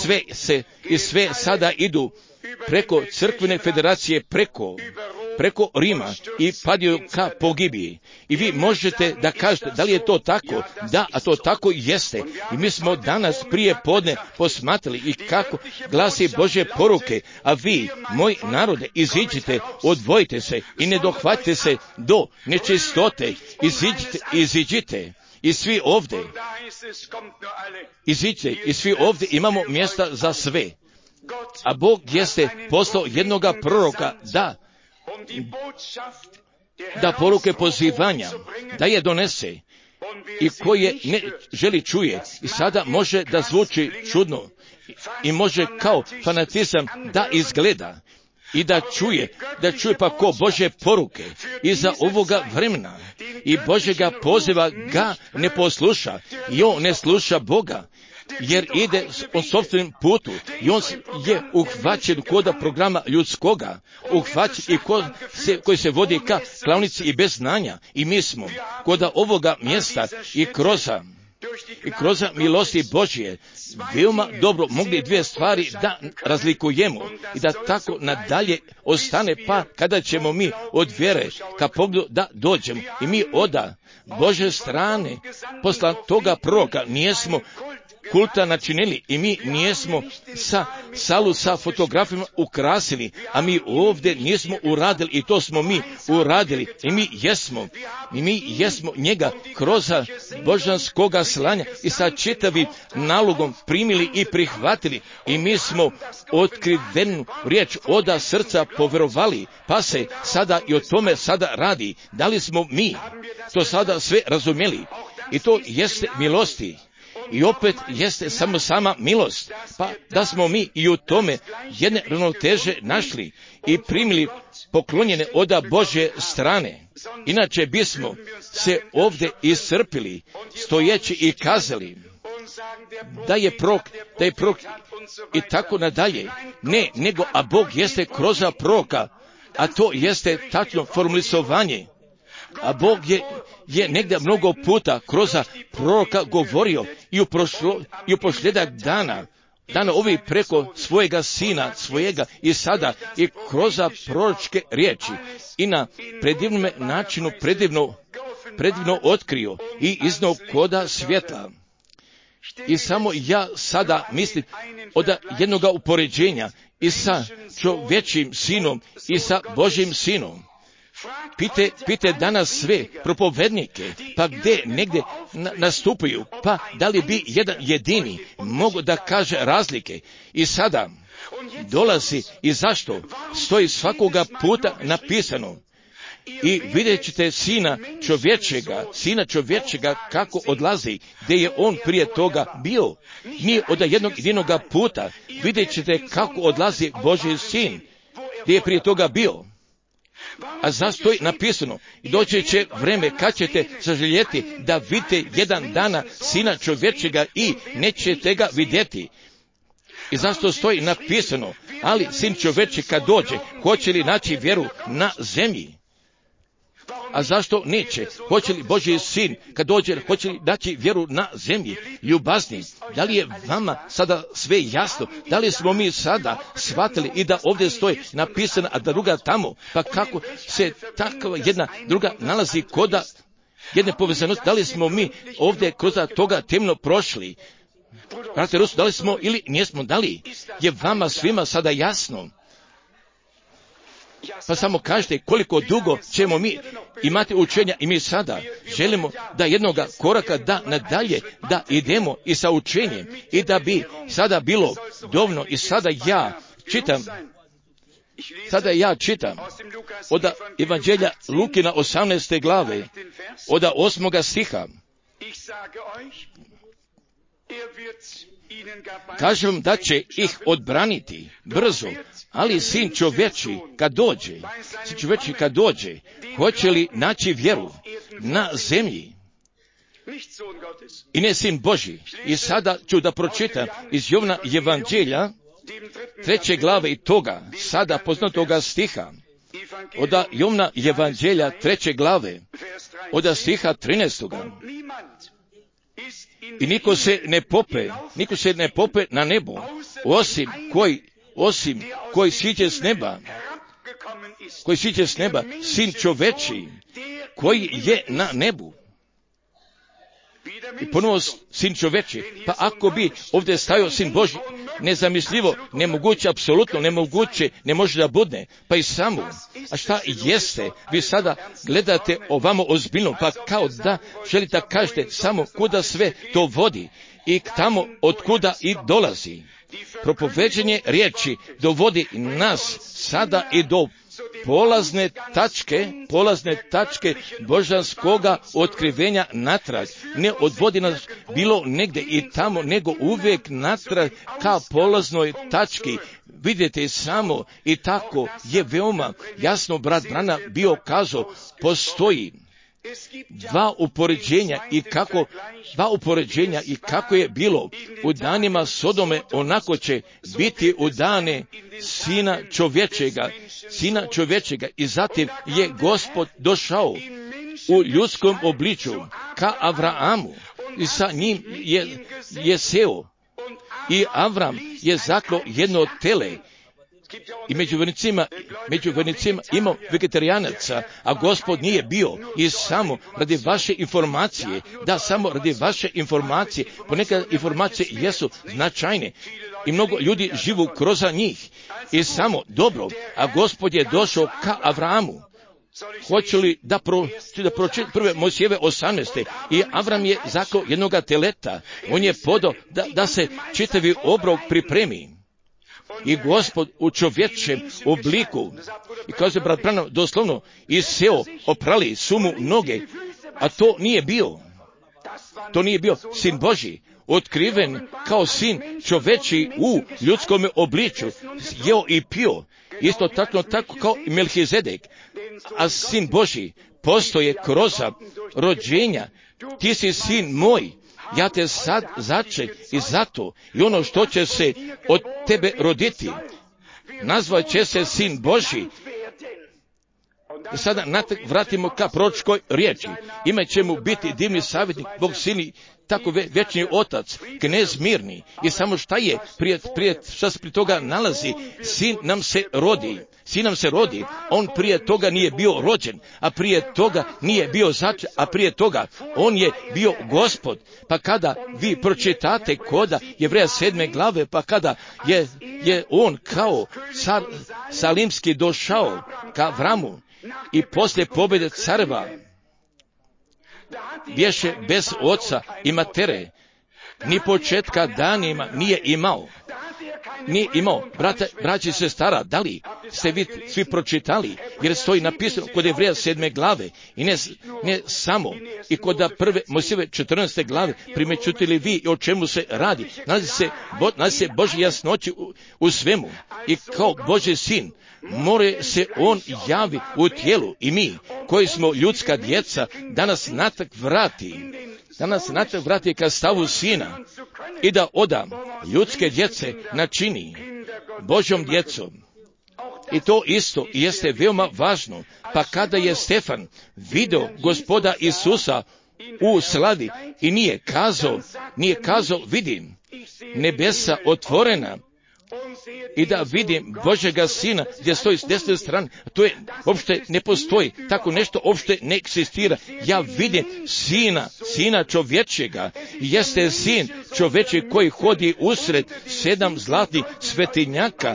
i sve sada idu preko crkvene federacije, preko Rima i padaju ka pogibiji. I vi možete da kažete da li je to tako? Da, a to tako jeste. I mi smo danas prije podne posmatrali i kako glasi Božje poruke, a vi, moji narode, iziđite, odvojite se i ne dohvatite se do nečistote, iziđite. I svi ovdje, iziđite, i svi ovdje imamo mjesta za sve. A Bog jeste poslao jednoga proroka da poruke pozivanja, da je donese i koje ne želi čuje. I sada može da zvuči čudno i može kao fanatizam da izgleda i da čuje pa ko Božje poruke iza ovoga vremena i Božjega poziva ga ne posluša i on ne sluša Boga, jer ide o sopstvenom putu i on je uhvaćen koda programa ljudskoga, uhvaćen i koji se vodi ka klavnici i bez znanja. I mi smo koda ovoga mjesta i kroz milosti Božje veoma dobro mogli dvije stvari da razlikujemo i da tako nadalje ostane, pa kada ćemo mi od vjere ka pogledu da dođemo i mi oda Božje strane posla toga proroka nijesmo kulta načinili i mi nijesmo salu sa fotografima ukrasili, a mi ovdje nismo uradili i to smo mi uradili i mi jesmo njega kroz božanskoga slanja i sa čitavim nalogom primili i prihvatili i mi smo otkrivenu riječ oda srca povjerovali, pa se sada i o tome sada radi. Da li smo mi to sada sve razumjeli? I to jeste milosti. I opet jeste samo sama milost, pa da smo mi i u tome jedne ravnoteže našli i primili poklonjene od Božje strane. Inače bismo se ovdje iscrpili, stojeći i kazali da je prorok i tako nadalje. Ne, nego, a Bog jeste kroz proroka, a to jeste tačno formulisovanje. A Bog je negdje mnogo puta kroz proroka govorio i u posljedak dana ovi preko svojega sina, svojega i sada i kroz proročke riječi i na predivnom načinu predivno otkrio i iznao koda svjetla. I samo ja sada mislim od jednoga upoređenja i sa čovječim sinom i sa Božjim sinom. Pite danas sve propovednike, pa gdje negdje nastupaju, pa da li bi jedan jedini mogu da kaže razlike. I sada dolazi i zašto stoji svakoga puta napisano. I vidjet ćete sina čovječega kako odlazi, gdje je on prije toga bio. Nije od jedinog puta, vidjet ćete kako odlazi Božji sin, gdje je prije toga bio. A zašto je napisano? I doći će vreme kad ćete zaželjeti da vidite jedan dana sina čovječega i nećete ga vidjeti. I zašto stoji napisano? Ali sin čovječi kad dođe, hoće li naći vjeru na zemlji? A zašto neće? Hoće li Božji sin kad dođe, hoće li naći vjeru na zemlji? Ljubazni, da li je vama sada sve jasno? Da li smo mi sada shvatili i da ovdje stoji napisana, a da druga tamo? Pa kako se takva jedna druga nalazi koda jedne povezanosti? Da li smo mi ovdje kroz toga temno prošli? Brate Rusu, da li smo ili nismo? Da li je vama svima sada jasno? Pa samo kažete koliko dugo ćemo mi imati učenja i mi sada želimo da jednoga koraka da nadalje, da idemo i sa učenjem i da bi sada bilo dovoljno. I sada ja čitam od Evanđelja Lukina 18. glave, od 8. stiha. Kažem da će ih odbraniti brzo, ali sin čovječi kad dođe, hoće li naći vjeru na zemlji? I ne sin Božji. I sada ću da pročitam iz Jovna Evanđelja 3. glave i toga, sada poznatoga stiha. Od Jovna Evanđelja 3. glave, od stiha 13. I niko se ne pope na nebo, osim koji siđe s neba, sin čoveči, koji je na nebu. I ponovo sin čoveči. Pa ako bi ovdje stajao sin Božji, nezamislivo, nemoguće, apsolutno nemoguće, ne može da budne. Pa i samo, a šta jeste? Vi sada gledate ovamo ozbiljno, pa kao da želite da kažete samo kuda sve to vodi i tamo od kuda i dolazi. Propoveđenje riječi dovodi nas sada i do polazne tačke božanskoga otkrivenja natrag. Ne odvodi nas bilo negdje i tamo, nego uvijek natrag ka polaznoj tački. Vidite samo i tako je veoma jasno brat Branham bio kazao, postoji dva upoređenja i kako je bilo u danima Sodome, onako će biti u dane sina čovječega. I zatim je Gospod došao u ljudskom obliču ka Avraamu i sa njim je seo. I Avram je zaklao jedno tele. I među vernicima imao vegetarijanaca, a Gospod nije bio. I samo radi vaše informacije, ponekad informacije jesu značajne i mnogo ljudi živu kroz njih. I samo dobro, a Gospod je došao ka Avraamu. Hoće li da pročita prve Mojsijeve 18. I Avram je zaklao jednoga teleta. On je podao da se čitavi obrok pripremi. I Gospod u čovječem obliku, i kaže brat Branham doslovno, i seo, oprali su mu noge, a to nije bio sin Božji. otkriven kao sin čoveči u ljudskom obliču, jeo i pio, isto tako kao i Melhizedek, a sin Božji postoje kroz rođenja. Ti si sin moj, ja te sad začeh i zato i ono što će se od tebe roditi, nazvat će se sin Božji. Sada vratimo ka proročkoj riječi. Ime će mu biti divni savjetnik, Bog sini, tako večni otac, knez mirni. I samo šta je, šta se prije toga nalazi? Sin nam se rodi, on prije toga nije bio rođen, a prije toga nije bio začet, a prije toga on je bio Gospod. Pa kada vi pročitate koda Jevreja 7. glave, pa kada je on kao car Salimski došao ka Avramu i poslije pobjede careva, bješe bez oca i matere, ni početka danima nije imao. Braći se stara, da li ste vi svi pročitali, jer stoji napisano kod Jevreja 7. glave i ne samo, i kod prve Mojsijeve 14. glave, primećujete li vi o čemu se radi? Nalazi se Božje jasnoći u svemu i kao Božji sin more se on javi u tijelu i mi koji smo ljudska djeca danas natrag vrati ka stavu sina i da oda ljudske djece načini Božjom djecom. I to isto jeste veoma važno. Pa kada je Stefan vidio Gospoda Isusa u slavi i nije kazao vidim nebesa otvorena i da vidim Božjega sina gdje stoji s desne strane, to je uopšte ne postoji, tako nešto uopšte ne eksistira. Ja vidim sina čovječjega, jeste sin čovječji koji hodi usred 7 zlatnih svetinjaka.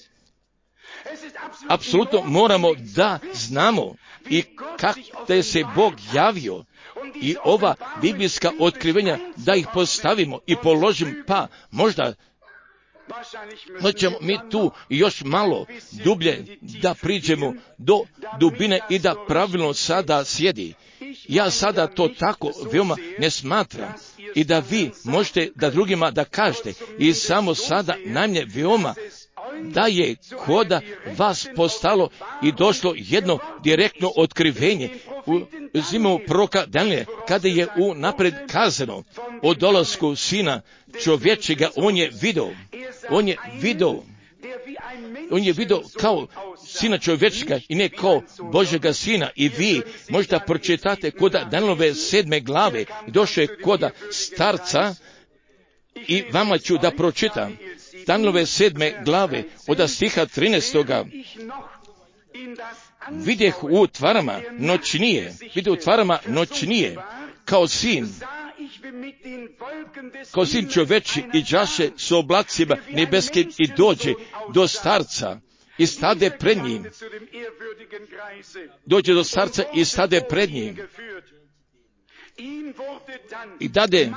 Apsolutno moramo da znamo i kako je se Bog javio i ova biblijska otkrivenja da ih postavimo i položim, pa možda hoćemo mi tu još malo dublje da priđemo do dubine i da pravilno sada sjedi. Ja sada to tako veoma ne smatram i da vi možete da drugima da kažete i samo sada najmanje veoma da je koda vas postalo i došlo jedno direktno otkrivenje u zimu proroka Danijela, kada je unaprijed kazano o dolasku sina čovječega, on je vidio kao sina čovječega i ne kao Božjega sina. I vi možda pročitate koda Danijelove 7. glave i došle koda starca i vama ću da pročitam Danijelove 7. glave od stiha 13. Vidjeh u tvarama noćnije kao sin čoveči i đaše s oblacima nebeskim i dođe do starca i stade pred njim. I dade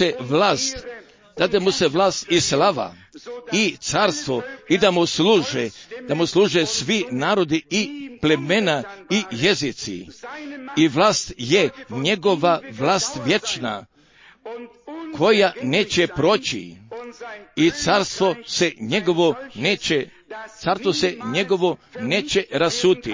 mu se vlast i slava i carstvo i da mu služe svi narodi i plemena i jezici. I vlast je njegova vlast vječna koja neće proći i carstvo se njegovo neće rasuti.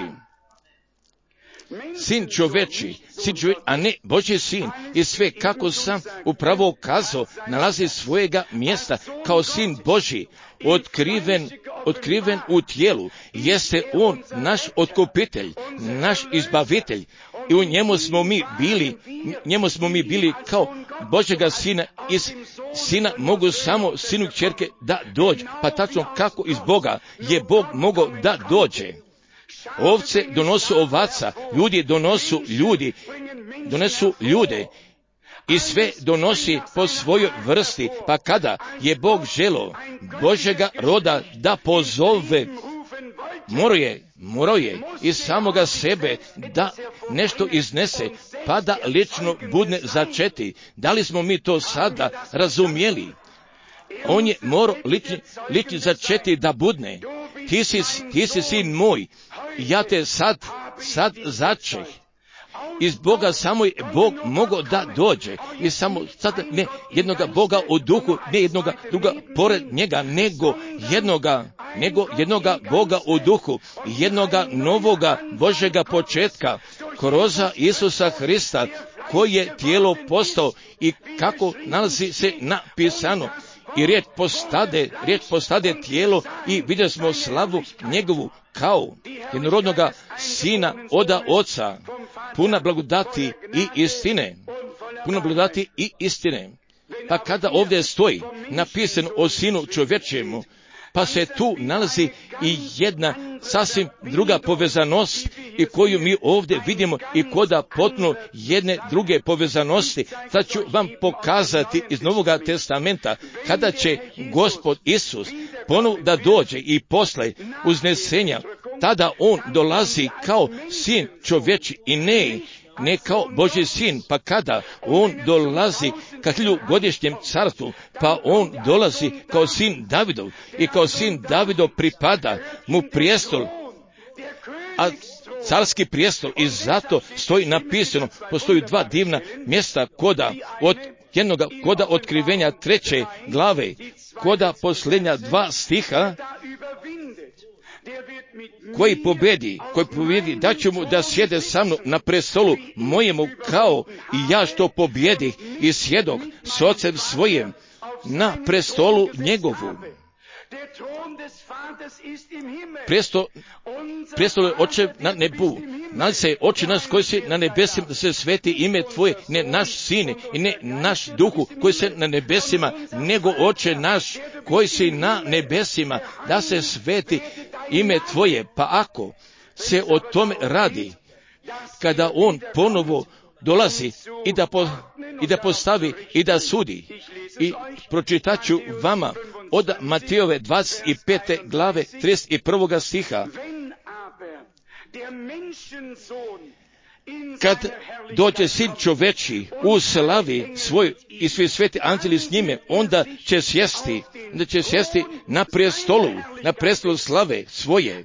Sin čoveči, a ne Božji sin, i sve kako sam upravo kazao, nalazi svojega mjesta kao sin Božji, otkriven u tijelu, jeste on naš otkupitelj, naš izbavitelj, i u njemu smo mi bili kao Božjega sina. Iz sina mogu samo sinu kćerke da dođe, pa tačno kako iz Boga je Bog mogao da dođe. Ovce donosu ovaca, ljudi donosu ljude i sve donosi po svojoj vrsti, pa kada je Bog želio Božjega roda da pozove, morao je iz samoga sebe da nešto iznese, pa da lično budne začeti. Da li smo mi to sada razumjeli? On je morao lično začeti da budne. Ti si sin moj, ja te sad začeh. iz Boga samo je Bog mogao da dođe. I samo sada ne jednoga Boga u duhu, ne jednoga druga pored njega, nego jednoga Boga u duhu, jednoga novoga Božega početka, kroz Isusa Hrista, koji je tijelo postao i kako nalazi se napisano. I riječ postade tijelo i vidjeli smo slavu njegovu kao jednorodnoga sina oda oca, puna blagodati i istine. Pa kada ovdje stoji napisano o sinu čovječjemu, pa se tu nalazi i jedna sasvim druga povezanost i koju mi ovdje vidimo i koda potpuno jedne druge povezanosti. Sad ću vam pokazati iz Novoga testamenta kada će Gospod Isus ponovo da dođe i posle uznesenja, tada on dolazi kao sin čovječi i ne kao Božji sin, pa kada on dolazi ka 1000-godišnjem carstvu, pa on dolazi kao sin Davidov i kao sin Davidov pripada mu prijestol, a carski prijestol, i zato stoji napisano, postoji 2 divna mjesta koda otkrivenja 3. glave, koda posljednja 2 stiha, koji pobjedi, da ću mu da sjede sa mnom na prestolu mojemu kao i ja što pobjedih i sjedok s ocem svojim na prestolu njegovu. Prestol je oče na nebu. Nalazi se oče naš koji si na nebesima, da se sveti ime tvoje, ne naš sine i ne naš duhu koji se na nebesima, nego oče naš koji si na nebesima, da se sveti ime tvoje. Pa ako se o tome radi, kada on ponovo dolazi i da postavi i da sudi, i pročitat ću vama od Matejove 25. glave 31. stiha. Kad dođe sin čoveči u slavi svoj i svi sveti anđeli s njime, onda će sjesti na prestolu slave svoje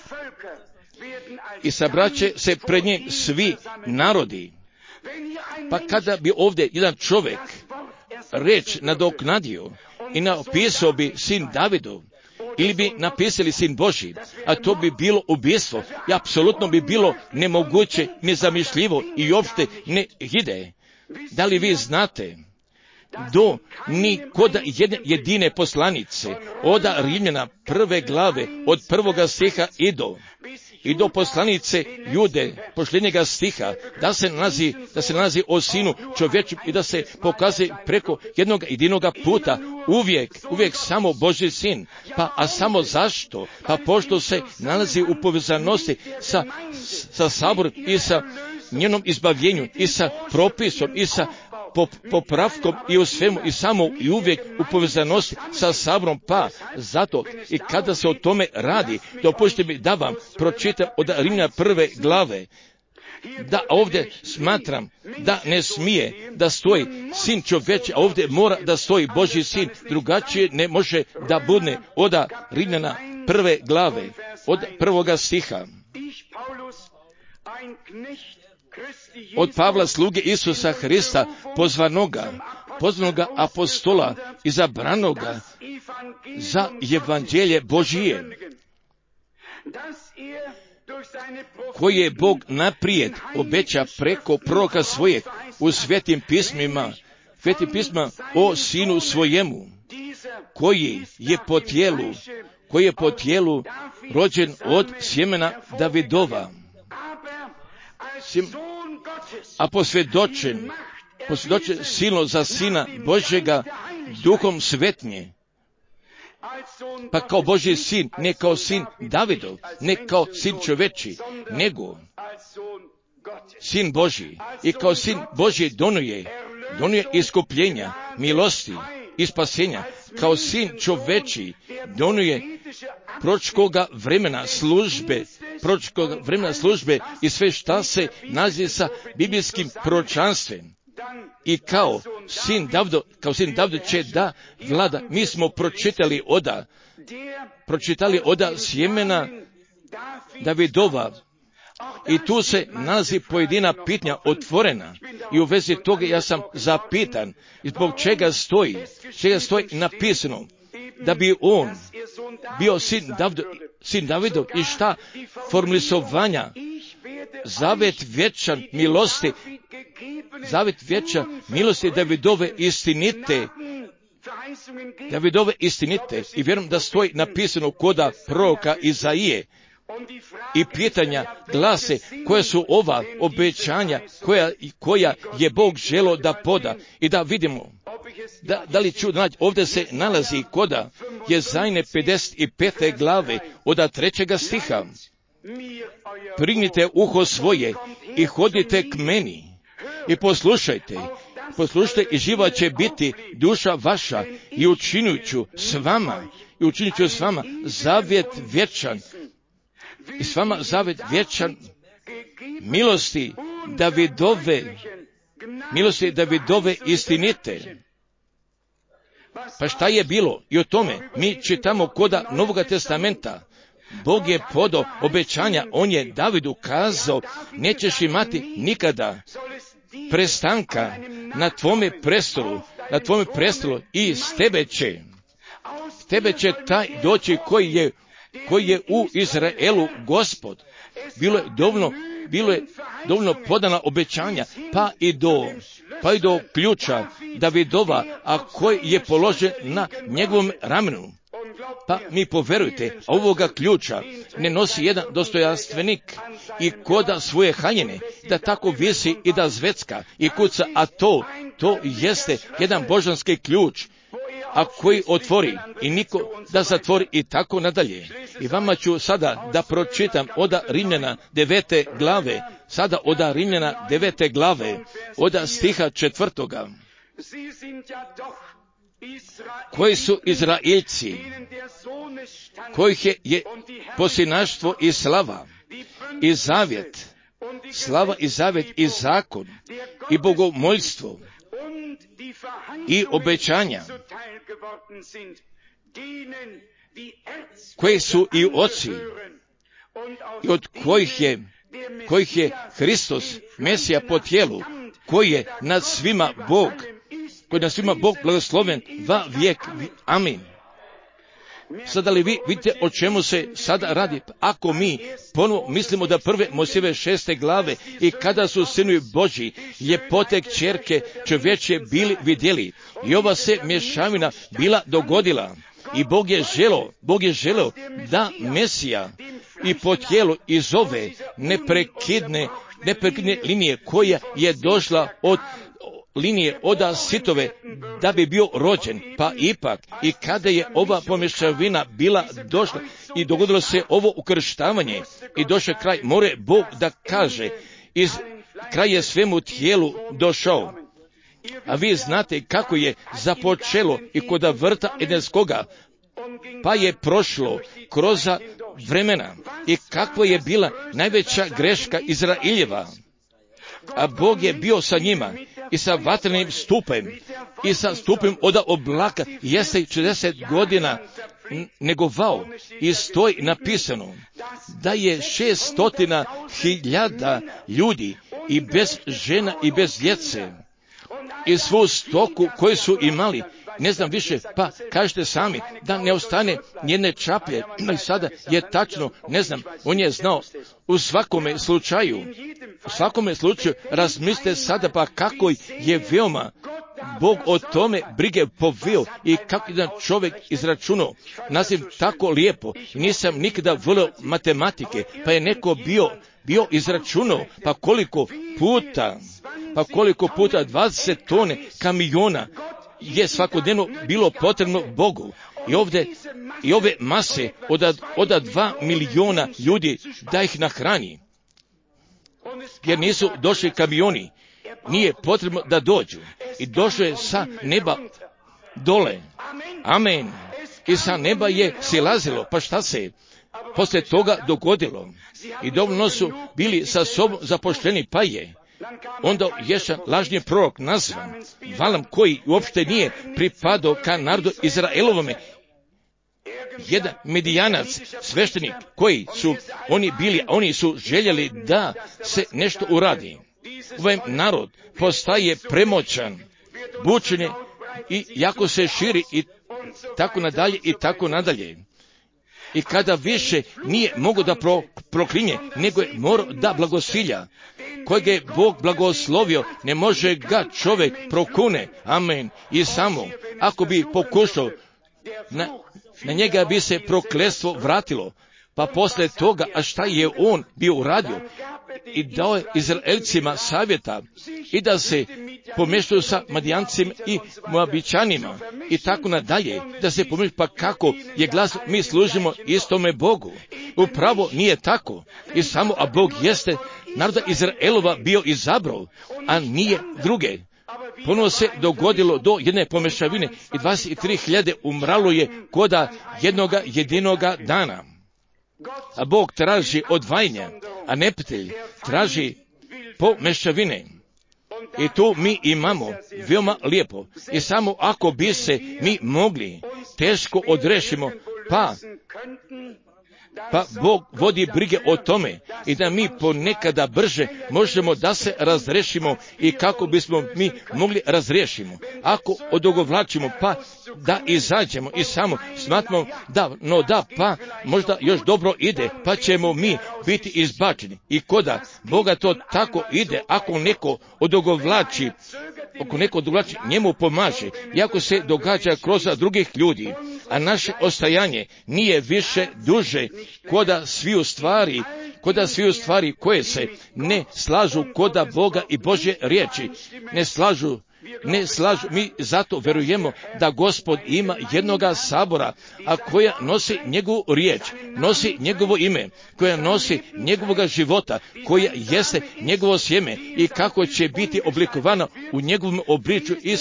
i sabraće se pred njim svi narodi. Pa kada bi ovdje jedan čovjek reč nadoknadio i napisao bi sin Davidov, ili bi napisali sin Božji, a to bi bilo ubijstvo i apsolutno bi bilo nemoguće, nezamišljivo i uopšte ne ide. Da li vi znate do ni kod jedine poslanice od Rimljana 1. glave od 1. stiha i do poslanice Jude posljednjega stiha, da se nalazi o sinu čovječu i da se pokazuje preko jednog jedinoga puta uvijek samo Božji sin. A samo zašto? Pa pošto se nalazi u povezanosti sa saborom i sa njenom izbavljenju i sa propisom i sa popravkom i u svemu i samo i uvijek u povezanosti sa saborom, pa zato i kada se o tome radi, dopustite mi da vam pročitam od Rimljana 1. glave, da ovdje smatram da ne smije da stoji sin čovječi, a ovdje mora da stoji Božji sin, drugačije ne može da bude od Rimljana 1. glave od 1. stiha. Od Pavla, sluge Isusa Hrista, pozvanoga apostola, izabranoga za evanđelje Božije, koji je Bog naprijed obeća preko proroka svojeg u svetim pismima o sinu svojemu, koji je po tijelu rođen od sjemena Davidova, a posvjedočen silno za sina Božjega duhom svetnje, pa kao Božji sin, ne kao sin Davidov, ne kao sin čoveči, nego sin Božji, i kao sin Božji donuje iskupljenja, milosti i spasenja, kao sin čoveči donuje proročkoga vremena službe i sve šta se nalazi sa biblijskim proročanstvem. I kao sin David će da vlada. Mi smo pročitali oda sjemena Davidova, I tu se nalazi pojedina pitanja otvorena. I u vezi toga ja sam zapitan. I zbog čega stoji napisano da bi on bio sin Davidov i šta formulisovanja zavet vječan milosti Davidove istinite i vjerujem da stoji napisano koda proroka Izaije. I pitanja glase koja su ova obećanja koja je Bog želio da poda i da vidimo da li ću naći. Ovdje se nalazi koda Jezajne 55. glave od 3. stiha. Prignite uho svoje i hodite k meni i poslušajte i živa će biti duša vaša i učinit ću s vama zavjet vječan i s vama zavjet vječan milosti Davidove istinite. Pa šta je bilo? I o tome mi čitamo koda Novoga testamenta. Bog je podao obećanja, on je Davidu kazao, nećeš imati nikada prestanka na tvome prestolu i s tebe će taj doći koji je u Izraelu Gospod. Bilo je dovoljno podana obećanja, pa i do ključa Davidova, a koji je položen na njegovom ramenu. Pa mi poverujte, ovoga ključa ne nosi jedan dostojanstvenik i koda svoje haljine, da tako visi i da zvecka i kuca, a to jeste jedan božanski ključ, a koji otvori i niko da zatvori i tako nadalje. I vama ću sada da pročitam od Rimljana 9. glave, od stiha 4. Koji su Izraeljci, kojih je posinaštvo i slava i zavjet i zakon i bogomoljstvo i obećanja, koji su i oci i od kojih je Hristos, Mesija po tijelu, koji je nad svima Bog blagosloven va vijek. Amin. Sada li vi vidite o čemu se sada radi? Ako mi ponovo mislimo da prve Mojsijeve 6. glave i kada su sinovi Božji ljepote kćerke čovječje bili vidjeli i ova se mješavina bila dogodila i Bog je želeo da Mesija i po tijelu iz ove neprekidne linije koja je došla od linije oda sitove da bi bio rođen, pa ipak i kada je ova pomješavina bila došla i dogodilo se ovo ukrštavanje i došao kraj, more Bog da kaže, kraj je svemu tijelu došao. A vi znate kako je započelo i kod vrta Edenskoga, pa je prošlo kroz vremena i kakva je bila najveća greška Izraeljeva. A Bog je bio sa njima i sa vatrenim stupem i sa stupem od oblaka jeste 40 godina negovao i stoji napisano da je 600.000 ljudi i bez žena i bez djece i svu stoku koju su imali, ne znam više, pa kažete sami da ne ostane nijedne čaplje. I sada je tačno, ne znam, on je znao u svakome slučaju razmislite sada pa kako je veoma Bog o tome brige poveo i kako jedan čovjek izračunao. Naziv tako lijepo, nisam nikada volio matematike, pa je neko bio izračunao, pa koliko puta 20 tone kamiona je svakodnevno bilo potrebno Bogu. I ove mase od 2 milijuna ljudi da ih nahrani. Jer nisu došli kamioni, nije potrebno da dođu. I došlo je sa neba dole. Amen. I sa neba je silazilo. Pa šta se poslije toga dogodilo? I dovoljno su bili sa sobom zapošteni, pa je onda jedan lažni prorok nazvan Valam, koji uopšte nije pripadao ka narodu Izraelovome. jedan Midijanac, sveštenik, koji su oni bili, oni su željeli da se nešto uradi. Ovaj narod postaje premoćan, bučenje i jako se širi i tako nadalje i tako nadalje. I kada više nije mogo da proklinje, nego je morao da blagosilja, kojeg je Bog blagoslovio, ne može ga čovjek prokune. Amen. I samo, ako bi pokušao, na njega bi se prokletstvo vratilo. Pa posle toga, a šta je on bio uradio? I dao je Izraelcima savjeta i da se pomešaju sa Madijancima i Moabičanima i tako nadalje, da se pomešaju. Pa kako je glas, mi služimo istome Bogu. Upravo nije tako. I samo, a Bog jeste naroda Izraelova bio izabrao, a nije druge. Ponovo se dogodilo do jedne pomešavine i 23.000 umralo je koda jednoga jedinoga dana. A Bog traži odvajanje, a neprijatelj traži pomešavine. I tu mi imamo veoma lijepo. I samo ako bi se mi mogli teško odrešimo, pa Bog vodi brige o tome i da mi ponekada brže možemo da se razrešimo i kako bismo mi mogli razriješimo. Ako odugovlačimo, pa da izađemo i samo smatramo da pa možda još dobro ide, pa ćemo mi biti izbačeni. I koda Boga to tako ide, ako neko odugovlači, njemu pomaže, iako se događa kroz drugih ljudi, a naše ostajanje nije više duže koda sviju stvari koje se ne slažu koda Boga i Božje riječi, ne slažu, mi zato verujemo da Gospod ima jednoga sabora, a koja nosi njegovu riječ, nosi njegovo ime, koja nosi njegovoga života, koja jeste njegovo sjeme i kako će biti oblikovano u njegovom obliču i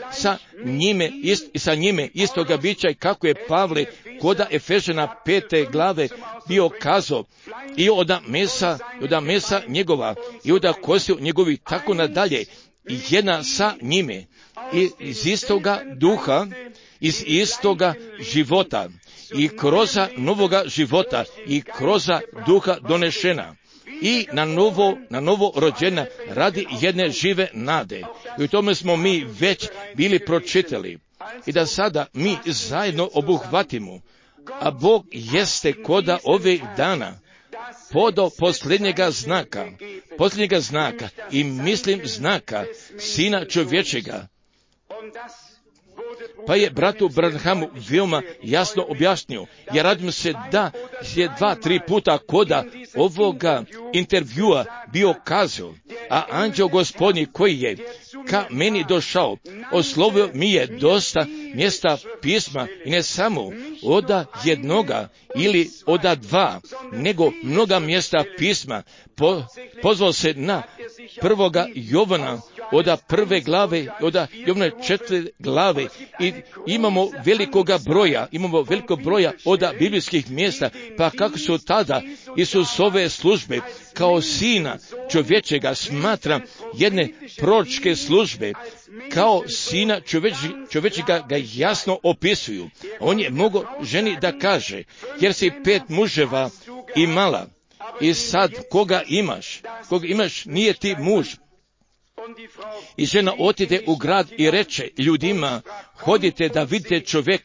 sa njime istoga bića, i kako je Pavle koda Efežana 5. glave bio kazao, i oda mesa njegova, i oda kostiju njegovi, tako nadalje, i jedna sa njime, i iz istoga duha, iz istoga života, i kroza novoga života, i kroza duha donešena, i na novo rođena radi jedne žive nade. I u tome smo mi već bili pročitali. I da sada mi zajedno obuhvatimo, a Bog jeste koda ovih dana podao posljednjega znaka, i mislim znaka Sina čovječega. Pa je bratu Branhamu veoma jasno objasnio. Ja radim se da je 2-3 puta koda ovoga intervjua bio kazao, a anđeo Gospodnji koji je ka meni došao, oslovio mi je dosta mjesta pisma, i ne samo oda jednoga ili oda dva, nego mnoga mjesta pisma. Pozvao se na 1. Jovana, oda 1. glave, oda Jovane 4. glave, i imamo velikog broja oda biblijskih mjesta. Pa kako su tada Isusove službe kao Sina čovječega smatra jedne proročke službe, kao Sina čovječega ga jasno opisuju. On je mogao ženi da kaže, jer si 5 muževa imala, i sad koga imaš nije ti muž. I žena otide u grad i reče ljudima, hodite da vidite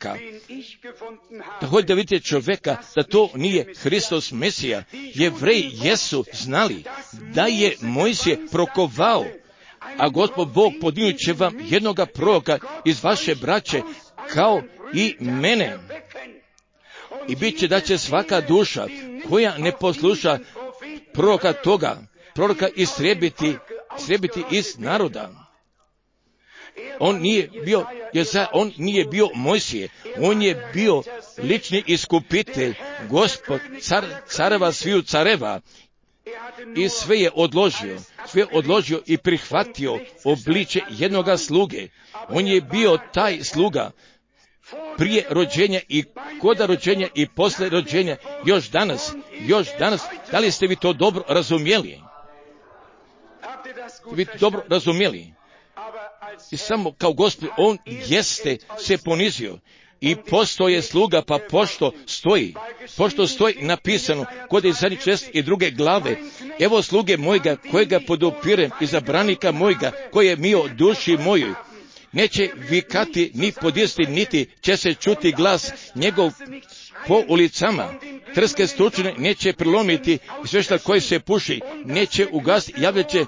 čovjeka, da to nije Hristos Mesija. Jevreji jesu znali da je Mojsije prokovao, a Gospod Bog podignut će vam jednoga proroka iz vaše braće, kao i mene. I bit će da će svaka duša koja ne posluša proroka istrijebiti iz naroda. On nije bio Mojsije, on je bio lični iskupitelj, Gospod, careva sviju careva, i sve je odložio i prihvatio obliče jednoga sluge. On je bio taj sluga prije rođenja i koda rođenja i posle rođenja, još danas, da li ste vi to dobro razumjeli? I samo kao Gospod, on jeste se ponizio, I postoje sluga, pa pošto stoji napisano kod Izaije 62. glave, evo sluge mojega kojega podupirem, izabranika mojega koje je mio duši mojoj. Neće vikati ni podjesti, niti će se čuti glas njegov po ulicama. Trske stručne neće prilomiti, svešta koji se puši neće ugasiti,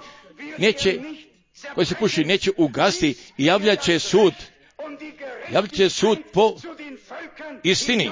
koji se puši neće ugasiti, javljat će sud po istini.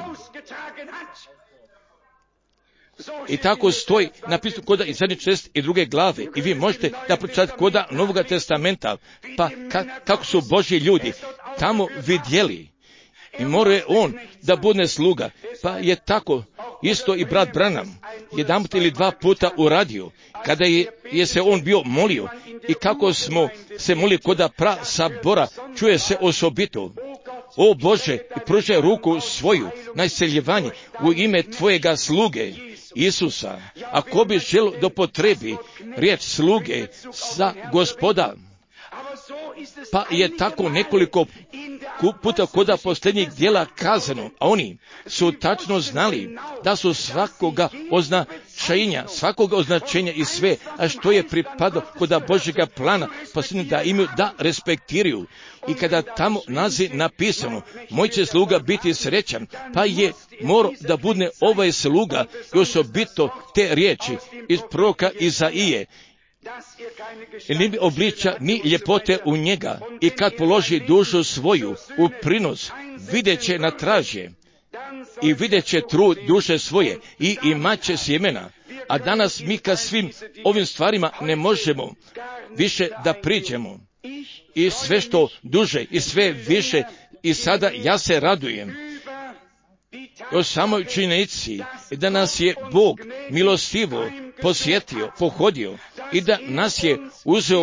I tako stoji napisano kod Izaije 62. glave. I vi možete da pročitate kod Novoga testamenta, pa kako su Božji ljudi tamo vidjeli. I more on da bude sluga. Pa je tako isto i brat Branham jedanput ili dva puta uradio, kada je se on bio molio i kako smo se molili kod sabora, čuje se osobito. O Bože, pružaj ruku svoju na isceljevanje u ime tvojega sluge Isusa. Ako bi želio da potrebi riječ sluge za Gospoda, pa je tako nekoliko puta kod posljednjih djela kazano, a oni su tačno znali da su svakoga označenja i sve, a što je pripadalo kod Božjega plana, posljednjih da imaju da respektiraju. I kada tamo naziv napisano, moj će sluga biti srećan, pa je morao da bude ovaj sluga i osobito te riječi iz proroka Izaije. I ni obliča ni ljepote u njega, i kad položi dušu svoju u prinos, vidjet će na tražje i vidjet će trud duše svoje i imat će sjemena. A danas mi ka svim ovim stvarima ne možemo više da priđemo. I sve što duže i sve više, i sada ja se radujem o samoj činjenici da nas je Bog milostivo posjetio, pohodio i da nas je uzeo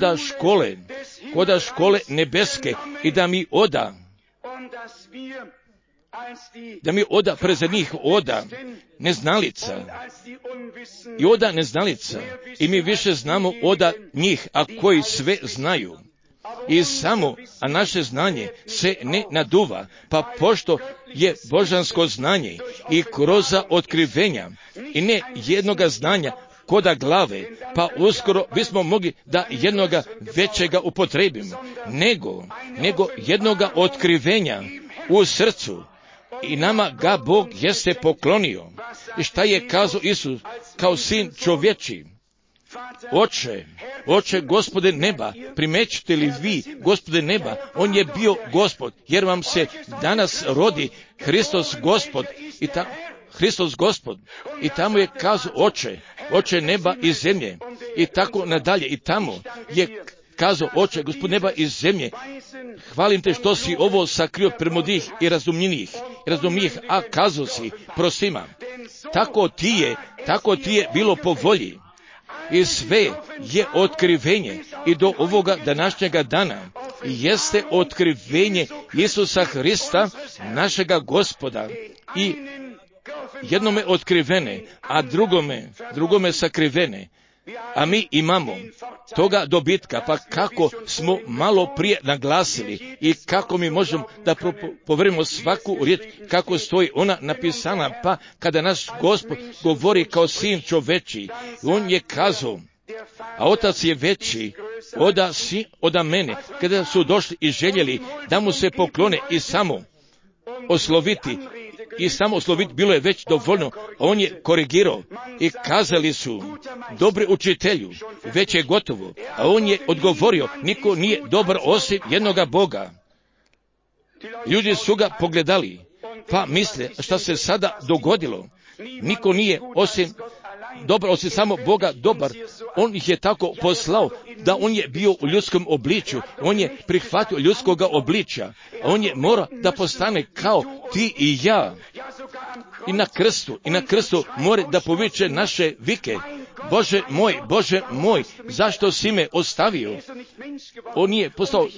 koda škole nebeske i da mi oda preze njih neznalica i mi više znamo oda njih, a koji sve znaju. A naše znanje se ne naduva, pa pošto je božansko znanje i kroz otkrivenja i ne jednoga znanja koda glave, pa uskoro bismo mogli da jednoga većega upotrebimo, nego jednoga otkrivenja u srcu. I nama ga Bog jeste poklonio. I šta je kazao Isus kao sin čovječi? Oče, Gospode neba, primećete li vi, Gospode neba, on je bio Gospod, jer vam se danas rodi Hristos Gospod. I tamo je kazao Oče neba i zemlje. I tako nadalje. I tamo je kazao Oče, Gospod neba i zemlje, hvalim te što si ovo sakrio premodih i razumnijih, a kazao si prosima. Tako ti je bilo po volji. I sve je otkrivenje i do ovoga današnjega dana jeste otkrivenje Isusa Hrista, našega Gospoda, i jednome otkrivene, a drugome sakrivene. A mi imamo toga dobitka, pa kako smo malo prije naglasili i kako mi možemo da poverimo svaku riječ, kako stoji ona napisana, pa kada naš Gospod govori kao sin čoveči, on je kazao, a otac je veći oda mene, kada su došli i željeli da mu se poklone i samo osloviti bilo je već dovoljno, a on je korigirao i kazali su, dobri učitelju, već je gotovo, a on je odgovorio, niko nije dobar osim jednoga Boga. Ljudi su ga pogledali, pa misle šta se sada dogodilo. Niko nije dobar osim samo Boga dobar. On ih je tako poslao da on je bio u ljudskom obličju, on je prihvatio ljudskoga obličja, a on je mora da postane kao ti i ja. I na krstu mora da poviče naše vike, Bože moj, zašto si me ostavio? On nije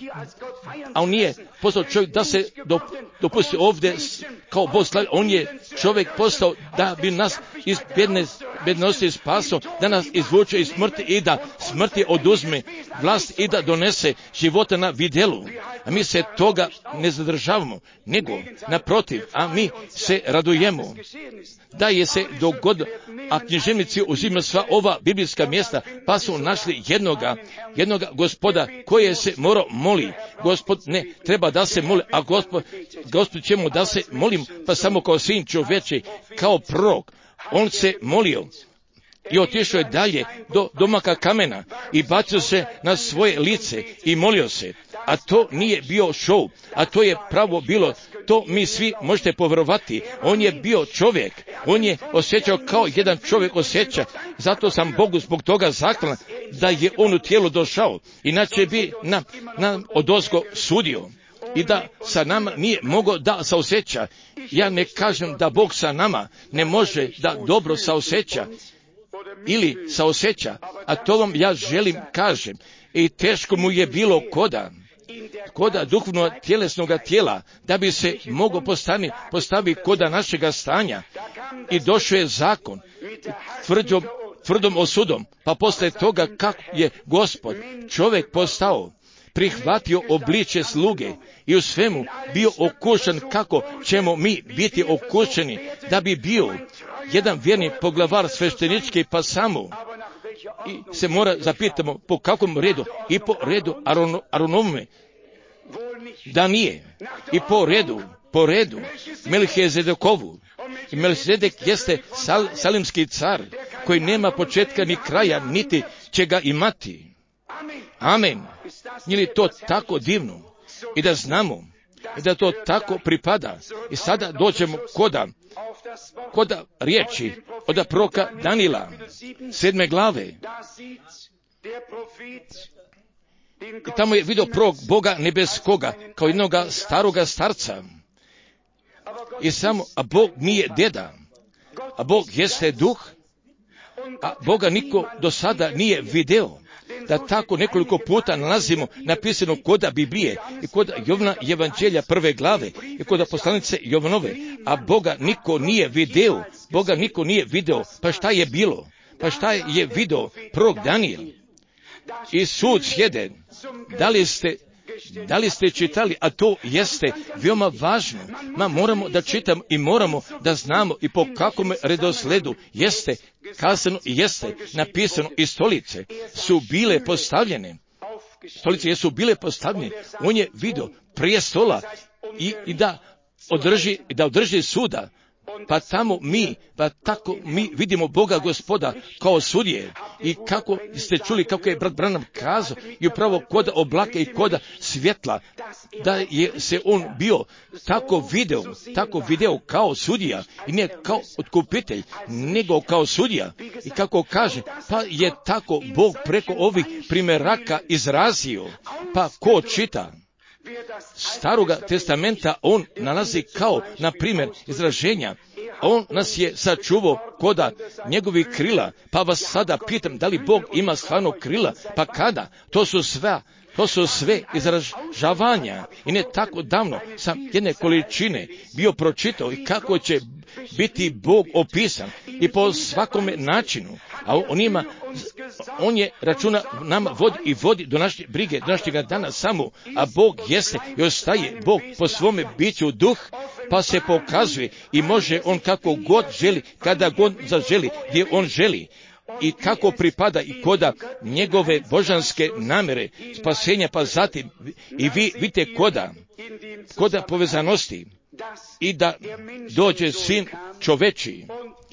postao čovjek da se dopusti ovdje kao Bog slavi. On je čovjek postao da bi nas iz bednosti spasom, da nas izvuče iz smrti i da smrti oduzme vlast i da donese života na vidjelu. A mi se toga ne zadržavamo, nego naprotiv, a mi se radujemo da je se dogodilo, a književnici uzimaju sva ova biblijska mjesta, pa su našli jednoga Gospoda koje se morao moli. Gospod ne treba da se moli, a Gospod će mu da se molim, pa samo kao sin čovječi, kao prorok. On se molio i otišao je dalje do domaka kamena i bacio se na svoje lice i molio se. A to nije bio show, a to je pravo bilo, to mi svi možete povjerovati. On je bio čovjek, on je osjećao kao jedan čovjek osjeća. Zato sam Bogu zbog toga zahvalan da je on u tijelu došao, inače bi nam odozgo sudio. I da sa nama nije mogao da saosjeća. Ja ne kažem da Bog sa nama ne može da dobro saosjeća ili saosjeća, a to vam ja želim kažem. I teško mu je bilo koda duhovnog tjelesnog tijela, da bi se mogao postaviti koda našega stanja. I došao je zakon tvrdom osudom, pa poslije toga kako je Gospod čovjek postao, prihvatio obličje sluge i u svemu bio okušan kako ćemo mi biti okušeni, da bi bio jedan vjerni poglavar sveštenički, pa samo i se mora zapitamo po kakvom redu, i po redu Aronome, da nije, i po redu Melhizedekovu. I Melhizedek jeste salimski car koji nema početka ni kraja, niti će ga imati. Amen. Nije li to tako divno? I da znamo i da to tako pripada. I sada dođemo koda riječi od proroka Danila, 7. glave. I tamo je vidio prorok Boga nebeskoga kao jednoga staroga starca. I samo, a Bog nije deda, a Bog jeste duh, a Boga niko do sada nije video. Da tako nekoliko puta nalazimo napisano koda Biblije i koda Jovna evanđelja 1. glave i koda poslanice Jovanove, a Boga niko nije video. Pa šta je bilo? Pa šta je video prorok Danijel? I sud sjede. Da li ste čitali, a to jeste veoma važno. Moramo da čitamo i moramo da znamo i po kakvom redosledu jeste kazano i jeste napisano. I stolice su bile postavljene. Stolice jesu bile postavljene. On je vidio prije stola i da održi suda. Pa tako mi vidimo Boga Gospoda kao sudije. I kako ste čuli kako je brat Branham kazao, i upravo koda oblaka i koda svjetla, da je se on bio tako video kao sudija, i ne kao otkupitelj, nego kao sudija. I kako kaže, pa je tako Bog preko ovih primjeraka izrazio. Pa ko čita Staroga testamenta, on nalazi kao, na primjer, izraženja. On nas je sačuvao koda njegovih krila. Pa vas sada pitam, da li Bog ima stvarno krila? Pa kada? To su sve izražavanja. I ne tako davno sam jedne količine bio pročitao i kako će biti Bog opisan i po svakome načinu. A on je računa nama vodi do naše brige, do našega dana samo, a Bog jeste i ostaje Bog po svome biću duh, pa se pokazuje i može on kako god želi, kada god zaželi, gdje on želi. I kako pripada i koda njegove božanske namere spasenja, pa zatim i vi vidite koda povezanosti i da dođe sin čoveči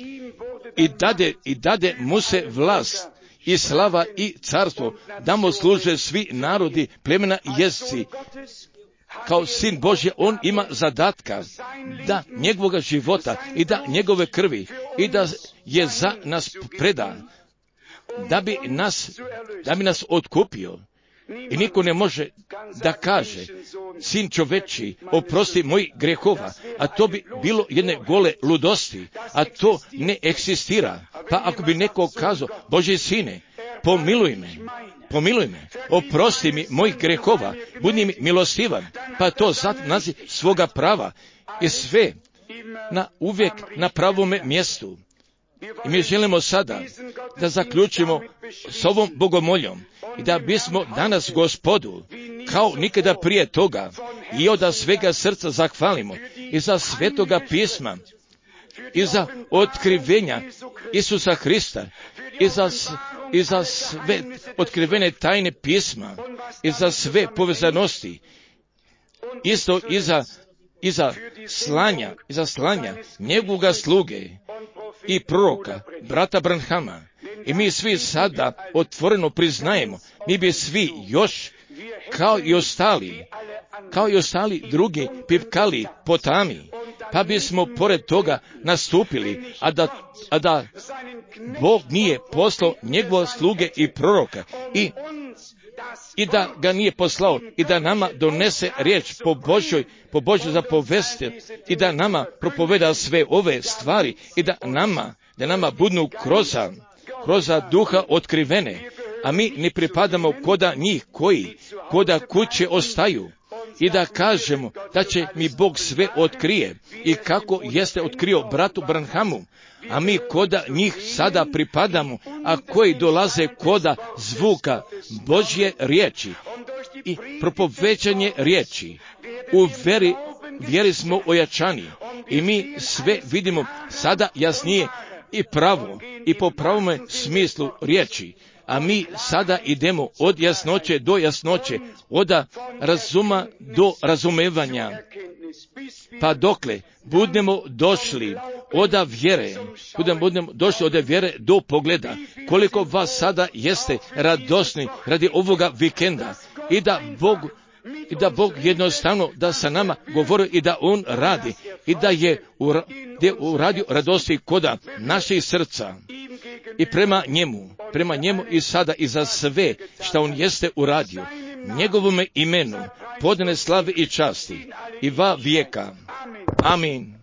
i dade mu se vlast i slava i carstvo, da mu služe svi narodi, plemena i jezici. Kao sin Božje on ima zadatka da njegovoga života i da njegove krvi i da je za nas predan, da bi nas otkupio. I niko ne može da kaže, sin čoveči, oprosti mojih grehova, a to bi bilo jedne gole ludosti, a to ne eksistira. Pa ako bi neko kazao, Božji sine, pomiluj me, oprosti mi mojih grehova, budi mi milostivan, pa to zatim nazi svoga prava i sve uvijek na pravome mjestu. I mi želimo sada da zaključimo s ovom bogomoljom i da bismo danas Gospodu kao nikada prije toga i od svega srca zahvalimo i za svetoga pisma i za otkrivenja Isusa Hrista i za sve otkrivene tajne pisma i za sve povezanosti, isto i za slanja njegovoga sluge i proroka, brata Branhama. I mi svi sada otvoreno priznajemo, mi bi svi još kao i ostali drugi pipkali po tami, pa bismo pored toga nastupili, a da Bog nije poslao njegove sluge i proroka i da ga nije poslao i da nama donese riječ po Božjoj zapovesti i da nama propoveda sve ove stvari i da nama budnu kroz duha otkrivene, a mi ne pripadamo koda njih koji koda kuće ostaju i da kažemo da će mi Bog sve otkrije i kako jeste otkrio bratu Branhamu, a mi koda njih sada pripadamo, a koji dolaze koda zvuka Božje riječi i propovećanje riječi. U vjeri smo ojačani i mi sve vidimo sada jasnije i pravo i po pravome smislu riječi. A mi sada idemo od jasnoće do jasnoće, od razuma do razumevanja, pa dokle budemo došli od vjere do pogleda, koliko vas sada jeste radosni radi ovoga vikenda i da Bog jednostavno da sa nama govori i da On radi i da je uradio radosti koda naših srca i prema njemu i sada i za sve što On jeste uradio, njegovome imenu podane slave i časti i va vijeka. Amin.